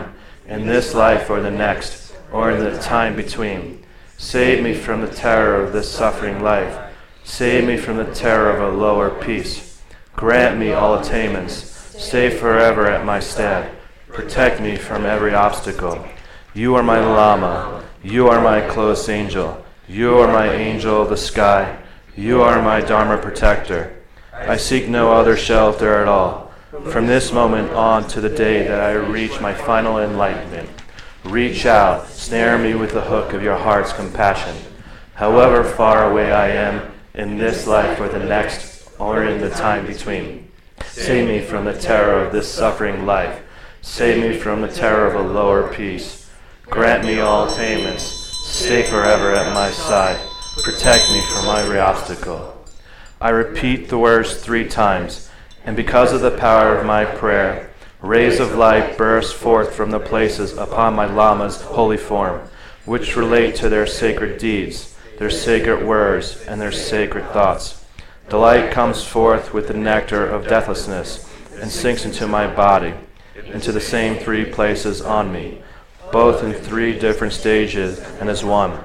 [SPEAKER 2] in this life or the next, or in the time between. Save me from the terror of this suffering life. Save me from the terror of a lower peace. Grant me all attainments. Stay forever at my stead. Protect me from every obstacle. You are my Lama. You are my close angel. You are my angel of the sky. You are my Dharma protector. I seek no other shelter at all. From this moment on to the day that I reach my final enlightenment, reach out, snare me with the hook of your heart's compassion. However far away I am, in this life or the next, or in the time between. Save me from the terror of this suffering life. Save me from the terror of a lower peace. Grant me all attainments. Stay forever at my side. Protect me from every obstacle. I repeat the words three times, and because of the power of my prayer, rays of light burst forth from the places upon my Lama's holy form, which relate to their sacred deeds, their sacred words, and their sacred thoughts. The light comes forth with the nectar of deathlessness and sinks into my body, into the same three places on me, both in three different stages and as one.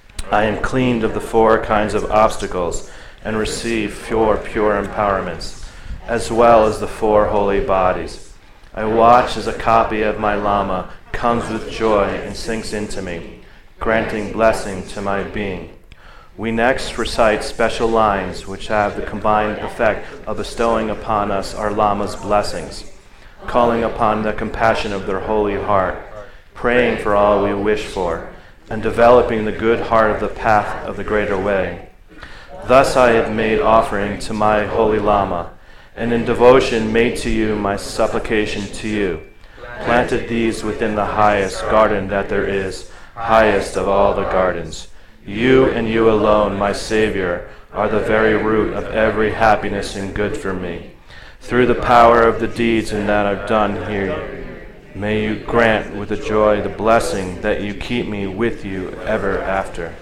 [SPEAKER 2] I am cleaned of the four kinds of obstacles and receive pure, pure empowerments, as well as the four holy bodies. I watch as a copy of my Lama comes with joy and sinks into me, granting blessing to my being. We next recite special lines which have the combined effect of bestowing upon us our Lama's blessings, calling upon the compassion of their holy heart, praying for all we wish for, and developing the good heart of the path of the greater way. Thus I have made offering to my holy Lama, and in devotion made to you my supplication to you, planted these within the highest garden that there is, highest of all the gardens. You and you alone, my Savior, are the very root of every happiness and good for me. Through the power of the deeds and that I've done here, may you grant with the joy the blessing that you keep me with you ever after.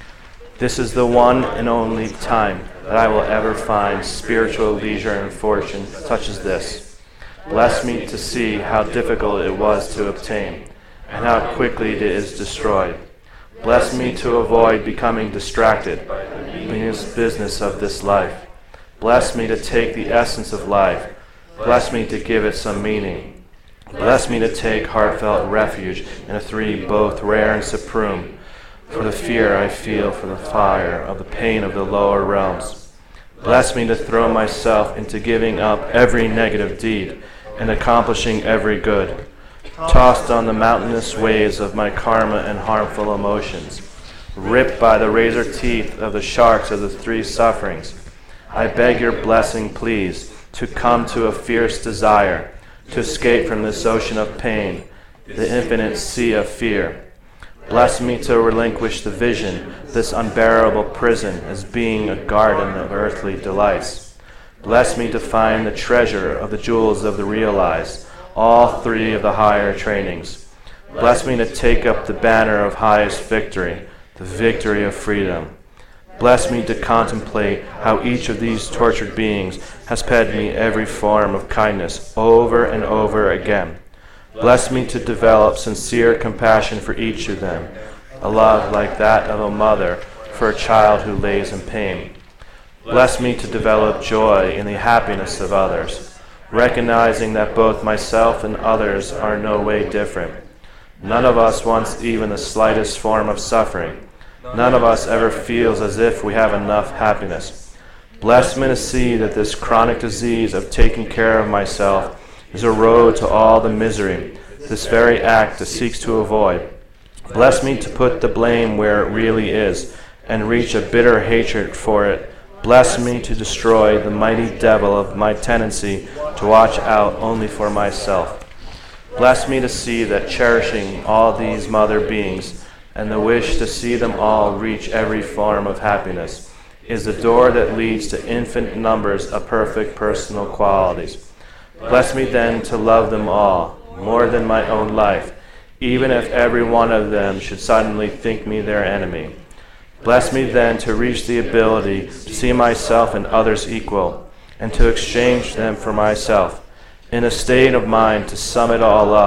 [SPEAKER 2] This is the one and only time that I will ever find spiritual leisure and fortune such as this. Bless me to see how difficult it was to obtain, and how quickly it is destroyed. Bless me to avoid becoming distracted by this business of this life. Bless me to take the essence of life. Bless me to give it some meaning. Bless me to take heartfelt refuge in the three both rare and supreme, for the fear I feel for the fire of the pain of the lower realms. Bless me to throw myself into giving up every negative deed and accomplishing every good. Tossed on the mountainous waves of my karma and harmful emotions, ripped by the razor teeth of the sharks of the three sufferings, I beg your blessing, please, to come to a fierce desire, to escape from this ocean of pain, the infinite sea of fear. Bless me to relinquish the vision, this unbearable prison, as being a garden of earthly delights. Bless me to find the treasure of the jewels of the realized, all three of the higher trainings. Bless me to take up the banner of highest victory, the victory of freedom. Bless me to contemplate how each of these tortured beings has paid me every form of kindness over and over again. Bless me to develop sincere compassion for each of them, a love like that of a mother for a child who lays in pain. Bless me to develop joy in the happiness of others, recognizing that both myself and others are no way different. None of us wants even the slightest form of suffering. None of us ever feels as if we have enough happiness. Bless me to see that this chronic disease of taking care of myself is a road to all the misery this very act seeks to avoid. Bless me to put the blame where it really is and reach a bitter hatred for it. Bless me to destroy the mighty devil of my tendency to watch out only for myself. Bless me to see that cherishing all these mother beings and the wish to see them all reach every form of happiness is the door that leads to infinite numbers of perfect personal qualities. Bless me then to love them all, more than my own life, even if every one of them should suddenly think me their enemy. Bless me then to reach the ability to see myself and others equal, and to exchange them for myself, in a state of mind to sum it all up,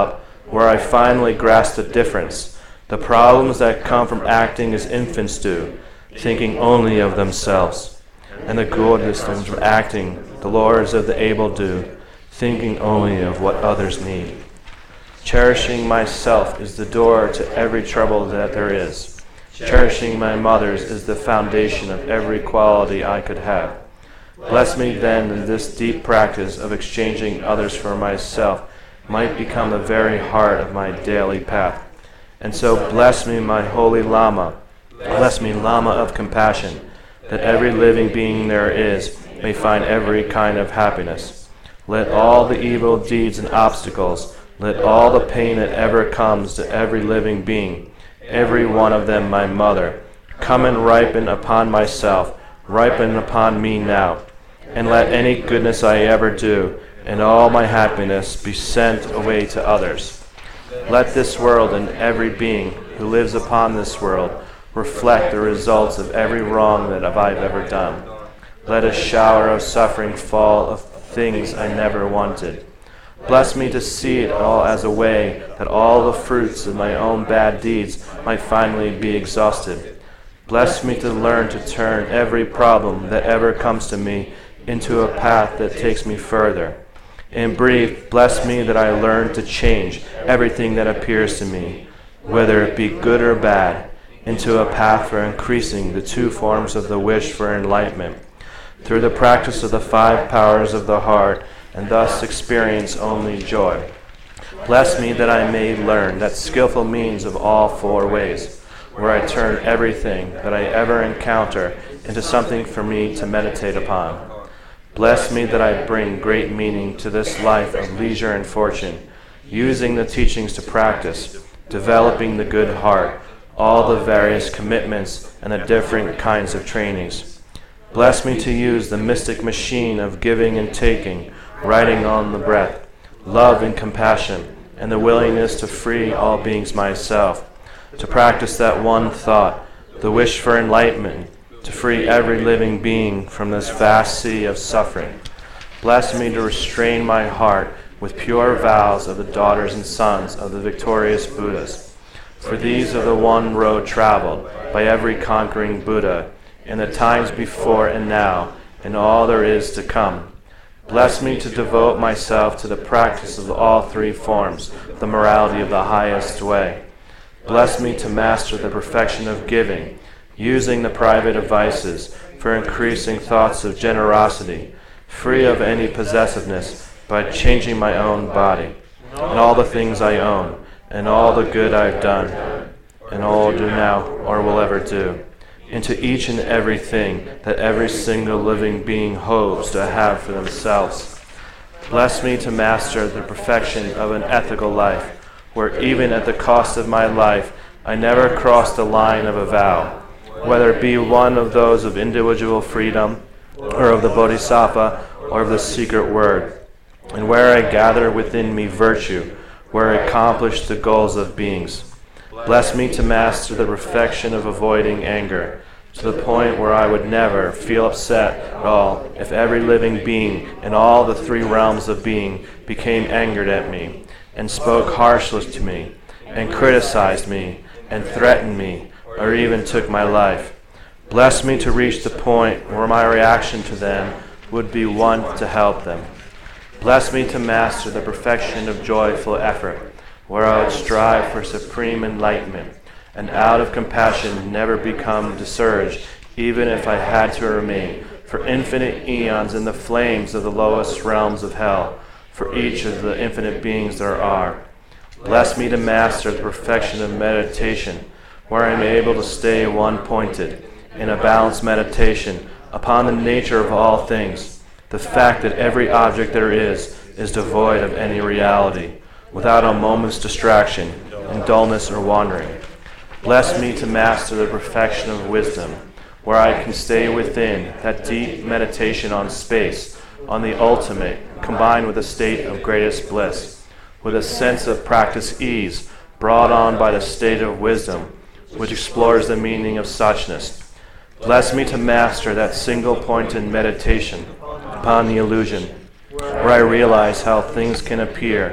[SPEAKER 2] where I finally grasp the difference. The problems that come from acting as infants do, thinking only of themselves, and the goodness that comes from acting, the lords of the able do, thinking only of what others need. Cherishing myself is the door to every trouble that there is. Cherishing my mothers is the foundation of every quality I could have. Bless me then in this deep practice of exchanging others for myself might become the very heart of my daily path. And so bless me, my holy Lama, bless me, Lama of compassion, that every living being there is may find every kind of happiness. Let all the evil deeds and obstacles, let all the pain that ever comes to every living being, every one of them my mother, come and ripen upon myself, ripen upon me now, and let any goodness I ever do, and all my happiness be sent away to others. Let this world and every being who lives upon this world reflect the results of every wrong that I've ever done. Let a shower of suffering fall of things I never wanted. Bless me to see it all as a way that all the fruits of my own bad deeds might finally be exhausted. Bless me to learn to turn every problem that ever comes to me into a path that takes me further. In brief, bless me that I learn to change everything that appears to me, whether it be good or bad, into a path for increasing the two forms of the wish for enlightenment, through the practice of the five powers of the heart, and thus experience only joy. Bless me that I may learn that skillful means of all four ways, where I turn everything that I ever encounter into something for me to meditate upon. Bless me that I bring great meaning to this life of leisure and fortune, using the teachings to practice, developing the good heart, all the various commitments and the different kinds of trainings. Bless me to use the mystic machine of giving and taking, riding on the breath, love and compassion, and the willingness to free all beings myself, to practice that one thought, the wish for enlightenment, to free every living being from this vast sea of suffering. Bless me to restrain my heart with pure vows of the daughters and sons of the victorious Buddhas. For these are the one road traveled by every conquering Buddha in the times before and now, and all there is to come. Bless me to devote myself to the practice of all three forms, the morality of the highest way. Bless me to master the perfection of giving, using the private advices for increasing thoughts of generosity, free of any possessiveness, by changing my own body, and all the things I own, and all the good I've done, and all do now or will ever do, into each and everything that every single living being hopes to have for themselves. Bless me to master the perfection of an ethical life, where even at the cost of my life, I never cross the line of a vow, whether it be one of those of individual freedom, or of the bodhisattva, or of the secret word, and where I gather within me virtue, where I accomplish the goals of beings. Bless me to master the perfection of avoiding anger, to the point where I would never feel upset at all if every living being in all the three realms of being became angered at me, and spoke harshly to me, and criticized me, and threatened me, or even took my life. Bless me to reach the point where my reaction to them would be one to help them. Bless me to master the perfection of joyful effort, where I would strive for supreme enlightenment, and out of compassion never become discouraged, even if I had to remain for infinite eons in the flames of the lowest realms of hell, for each of the infinite beings there are. Bless me to master the perfection of meditation, where I am able to stay one-pointed in a balanced meditation upon the nature of all things, the fact that every object there is is devoid of any reality, without a moment's distraction, and dullness or wandering. Bless me to master the perfection of wisdom, where I can stay within that deep meditation on space, on the ultimate, combined with a state of greatest bliss, with a sense of practice ease brought on by the state of wisdom, which explores the meaning of suchness. Bless me to master that single-pointed meditation upon the illusion, where I realize how things can appear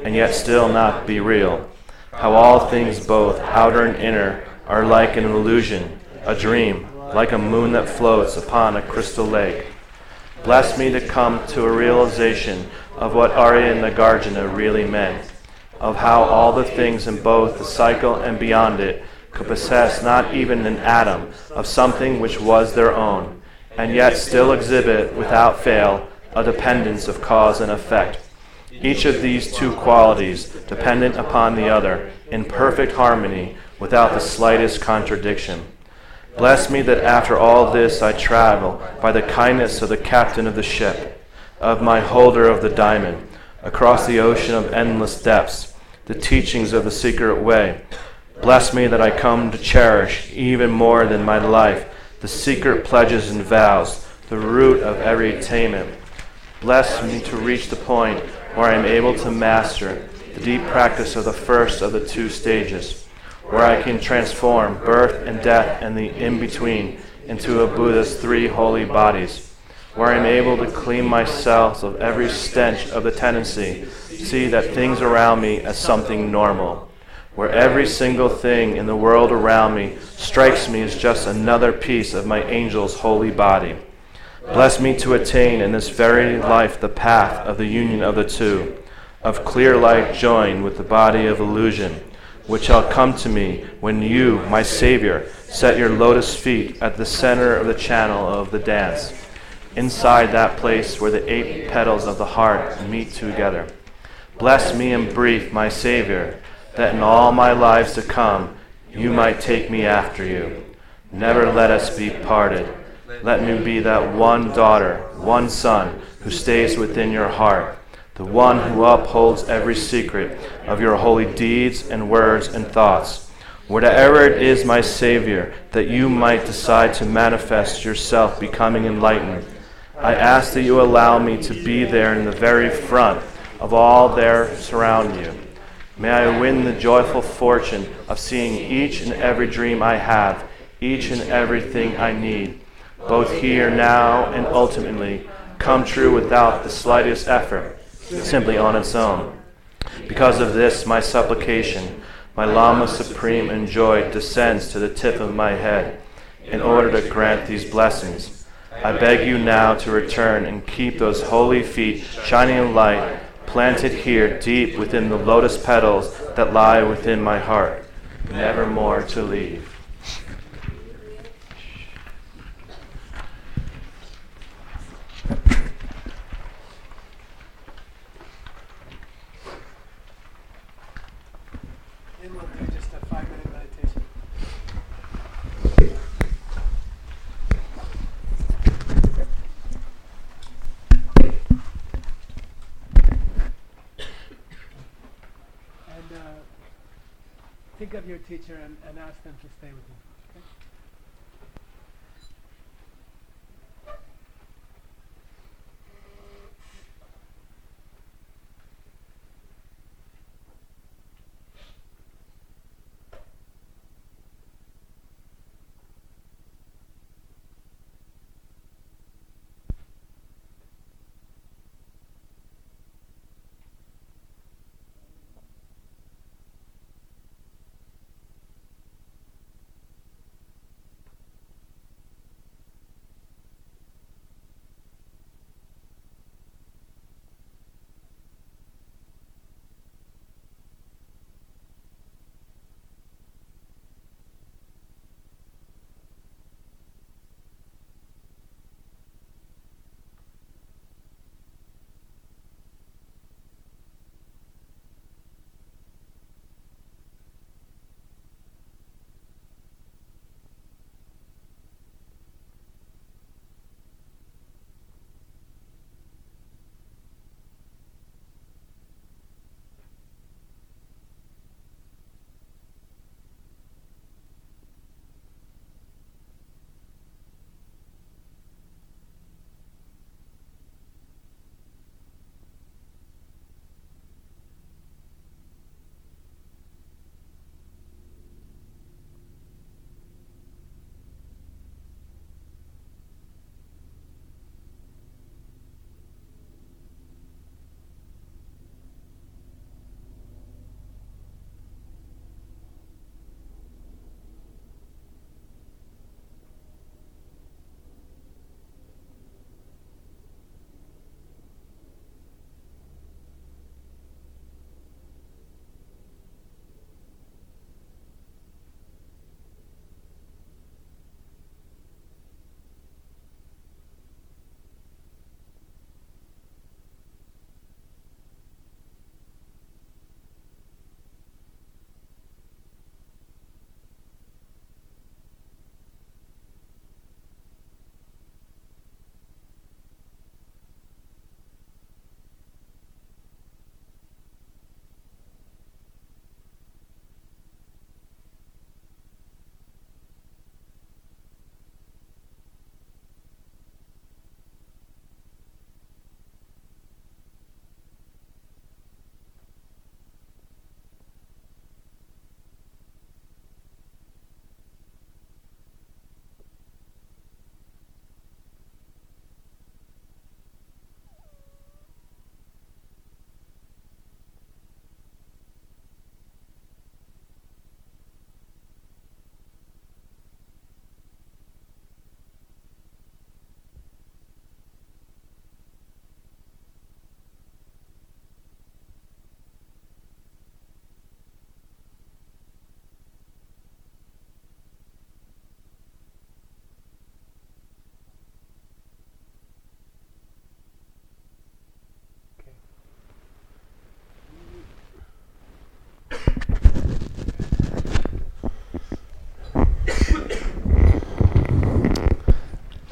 [SPEAKER 2] and yet still not be real. How all things, both outer and inner, are like an illusion, a dream, like a moon that floats upon a crystal lake. Bless me to come to a realization of what Arya Nagarjuna really meant, of how all the things in both the cycle and beyond it could possess not even an atom of something which was their own, and yet still exhibit without fail a dependence of cause and effect. Each of these two qualities dependent upon the other, in perfect harmony, without the slightest contradiction. Bless me that after all this I travel, by the kindness of the captain of the ship, of my holder of the diamond, across the ocean of endless depths, the teachings of the secret way. Bless me that I come to cherish, even more than my life, the secret pledges and vows, the root of every attainment. Bless me to reach the point where I am able to master the deep practice of the first of the two stages, where I can transform birth and death and the in-between into a Buddha's three holy bodies, where I am able to clean myself of every stench of the tendency to see that things around me as something normal, where every single thing in the world around me strikes me as just another piece of my angel's holy body. Bless me to attain in this very life the path of the union of the two, of clear light joined with the body of illusion, which shall come to me when you, my Savior, set your lotus feet at the center of the channel of the dance, inside that place where the eight petals of the heart meet together. Bless me in brief, my Savior, that in all my lives to come you might take me after you. Never let us be parted. Let me be that one daughter, one son, who stays within your heart, the one who upholds every secret of your holy deeds and words and thoughts. Whatever it is, my Savior, that you might decide to manifest yourself becoming enlightened, I ask that you allow me to be there in the very front of all there surround you. May I win the joyful fortune of seeing each and every dream I have, each and everything I need, both here, now, and ultimately, come true without the slightest effort, simply on its own. Because of this, my supplication, my Lama Supreme in joy descends to the tip of my head in order to grant these blessings. I beg you now to return and keep those holy feet shining in light, planted here deep within the lotus petals that lie within my heart, never more to leave.
[SPEAKER 1] Then we'll do just a five-minute meditation. And uh, think of your teacher and, and ask them to stay with you.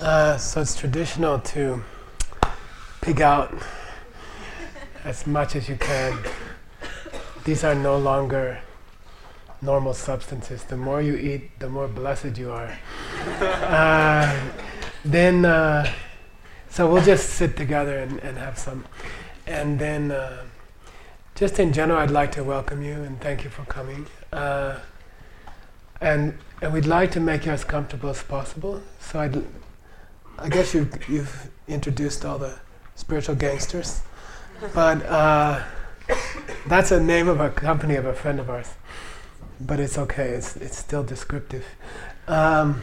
[SPEAKER 1] Uh, so it's traditional to pick out as much as you can. These are no longer normal substances. The more you eat, the more blessed you are. uh, then, uh, so we'll just sit together and, and have some. And then, uh, just in general, I'd like to welcome you and thank you for coming. Uh, and and we'd like to make you as comfortable as possible. So I'd, I guess you've, you've introduced all the spiritual gangsters. But uh, that's a name of a company of a friend of ours. But it's okay, it's it's still descriptive. Um,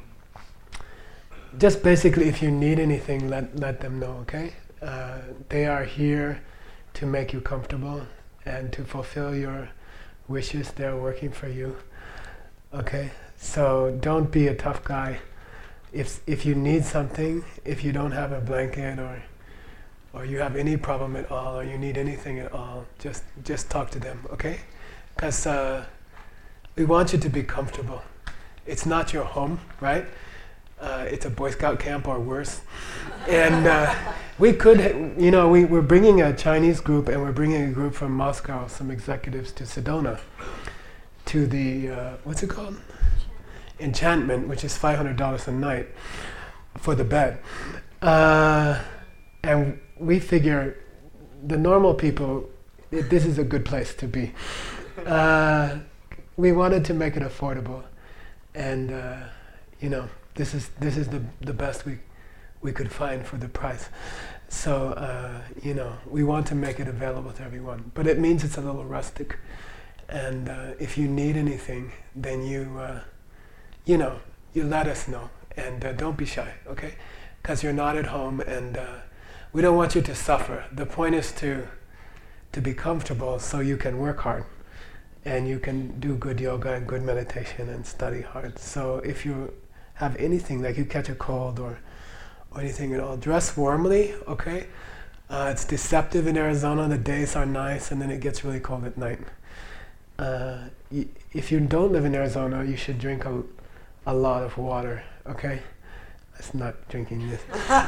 [SPEAKER 1] just basically, if you need anything, let, let them know, okay? Uh, they are here to make you comfortable and to fulfill your wishes. They're working for you, okay? So don't be a tough guy. If if you need something, if you don't have a blanket or or you have any problem at all, or you need anything at all, just just talk to them, okay? Because uh, we want you to be comfortable. It's not your home, right? Uh, it's a Boy Scout camp or worse. And uh, we could, ha- you know, we, we're bringing a Chinese group and we're bringing a group from Moscow, some executives to Sedona, to the, uh, what's it called? Enchantment, which is five hundred dollars a night for the bed. Uh, and we figure the normal people, it, this is a good place to be. Uh, we wanted to make it affordable. And, uh, you know, this is this is the the best we we could find for the price. So, uh, you know, we want to make it available to everyone. But it means it's a little rustic. And uh, if you need anything, then you, uh, you know, you let us know. And uh, don't be shy, okay? Because you're not at home, and uh, we don't want you to suffer. The point is to to be comfortable so you can work hard. And you can do good yoga and good meditation and study hard. So if you have anything, like you catch a cold or, or anything at all, dress warmly, okay? Uh, it's deceptive in Arizona. The days are nice and then it gets really cold at night. Uh, y- if you don't live in Arizona, you should drink a, a lot of water, okay? That's not drinking this.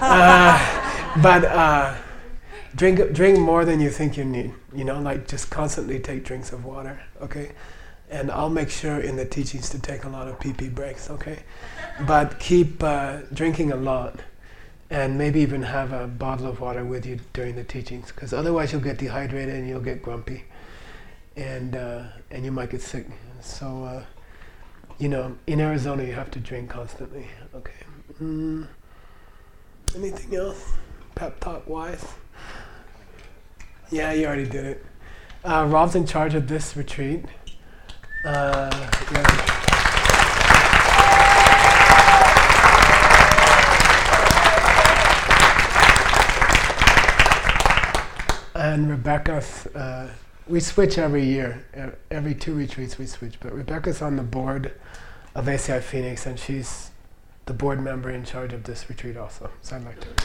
[SPEAKER 1] uh, but uh, drink drink more than you think you need, you know, like just constantly take drinks of water, okay? And I'll make sure in the teachings to take a lot of pee-pee breaks, okay? But keep uh, drinking a lot, and maybe even have a bottle of water with you during the teachings, because otherwise you'll get dehydrated and you'll get grumpy, and uh, and you might get sick. So, uh, you know, in Arizona you have to drink constantly, okay? Mm. Anything else, pep talk wise? Yeah, you already did it. Uh, Rob's in charge of this retreat. Uh, yeah. And Rebecca's, uh, we switch every year. E- every two retreats we switch. But Rebecca's on the board of A C I Phoenix, and she's the board member in charge of this retreat also. So I'd like to.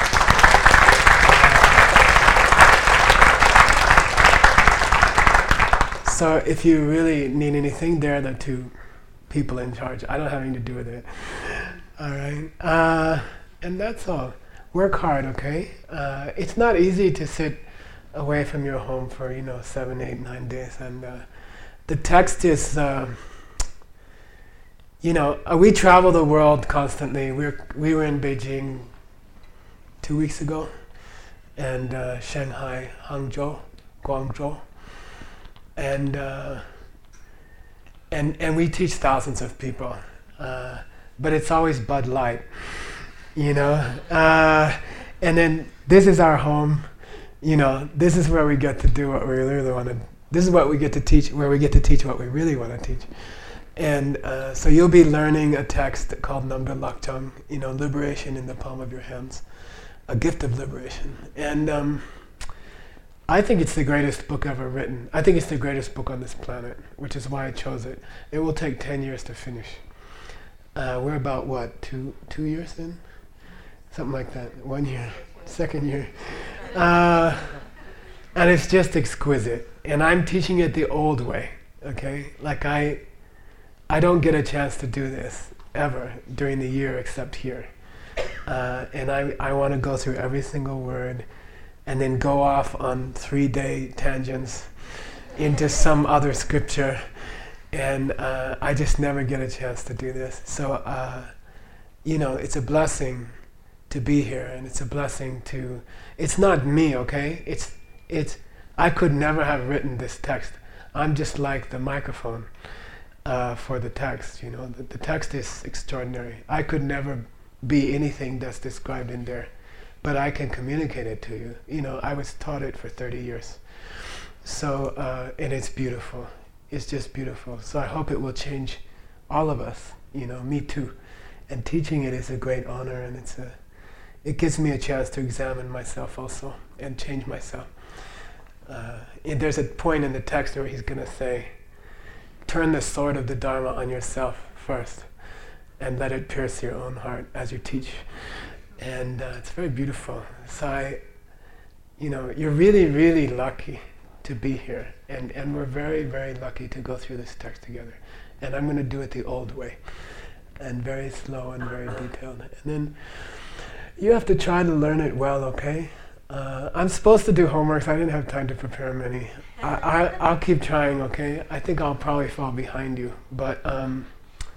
[SPEAKER 1] So if you really need anything, they're the two people in charge. I don't have anything to do with it. All right. Uh, and that's all. Work hard, okay? Uh, it's not easy to sit away from your home for, you know, seven, eight, nine days. And uh, the text is, uh, you know, uh, we travel the world constantly. We're, we were in Beijing two weeks ago, and uh, Shanghai, Hangzhou, Guangzhou. And uh, and and we teach thousands of people, uh, but it's always Bud Light, you know. Uh, and then this is our home, you know. This is where we get to do what we really want to. This is what we get to teach. Where we get to teach what we really want to teach. And uh, so you'll be learning a text called Namdra Lakchang, you know, liberation in the palm of your hands, a gift of liberation. And um, I think it's the greatest book ever written. I think it's the greatest book on this planet, which is why I chose it. It will take ten years to finish. Uh, we're about, what, two two years in? Something like that. One year. Second year. Uh, and it's just exquisite. And I'm teaching it the old way, okay? Like I, I don't get a chance to do this ever during the year except here. uh, and I, I want to go through every single word and then go off on three-day tangents into some other scripture, and uh, I just never get a chance to do this. So, uh, you know, it's a blessing to be here, and it's a blessing to, it's not me, okay? It's, it's, I could never have written this text. I'm just like the microphone uh, for the text, you know. The, the text is extraordinary. I could never be anything that's described in there, but I can communicate it to you. You know, I was taught it for thirty years. So, uh, and it's beautiful. It's just beautiful. So I hope it will change all of us, you know, me too. And teaching it is a great honor, and it's a, it gives me a chance to examine myself also and change myself. Uh, and there's a point in the text where he's going to say, turn the sword of the Dharma on yourself first and let it pierce your own heart as you teach. And uh, it's very beautiful. So I, you know, you're really, really lucky to be here. And, and we're very, very lucky to go through this text together. And I'm going to do it the old way. And very slow and very detailed. And then you have to try to learn it well, okay? Uh, I'm supposed to do homework, so I didn't have time to prepare many. I, I, I'll keep trying, okay? I think I'll probably fall behind you. But um,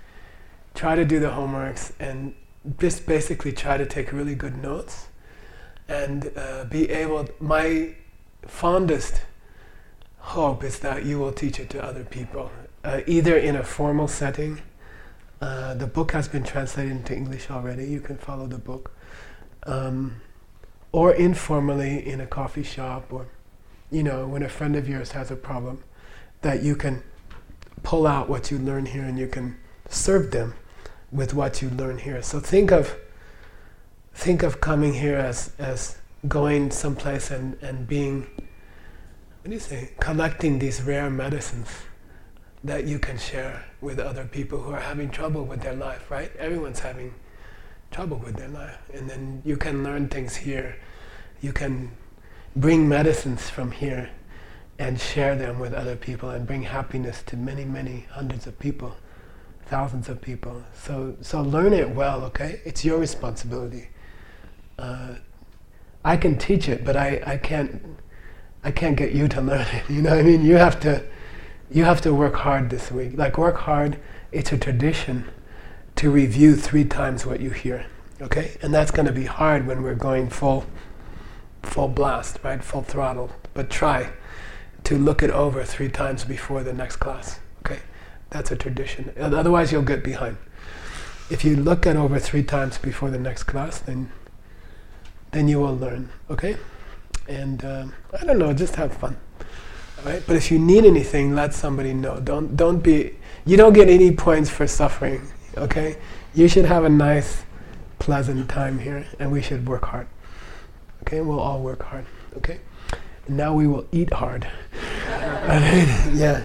[SPEAKER 1] try to do the homeworks and just basically try to take really good notes and uh, be able, my fondest hope is that you will teach it to other people, uh, either in a formal setting. Uh, the book has been translated into English already, you can follow the book. Um, or informally in a coffee shop, or, you know, when a friend of yours has a problem, that you can pull out what you learn here and you can serve them with what you learn here. So think of think of coming here as, as going someplace and, and being, what do you say, collecting these rare medicines that you can share with other people who are having trouble with their life, right? Everyone's having trouble with their life. And then you can learn things here. You can bring medicines from here and share them with other people and bring happiness to many, many hundreds of people, thousands of people. So so learn it well, okay? It's your responsibility. Uh, I can teach it, but I, I can't I can't get you to learn it. You know what I mean? You have to you have to work hard this week. Like, work hard. It's a tradition to review three times what you hear, okay? And that's going to be hard when we're going full, full blast, right? Full throttle. But try to look it over three times before the next class, okay? That's a tradition. Otherwise, you'll get behind. If you look at over three times before the next class, then then you will learn, okay? And um, I don't know, just have fun. Right? But if you need anything, let somebody know. Don't don't be. You don't get any points for suffering. Okay? You should have a nice, pleasant time here, and we should work hard. Okay? We'll all work hard. Okay? And now we will eat hard. Yeah.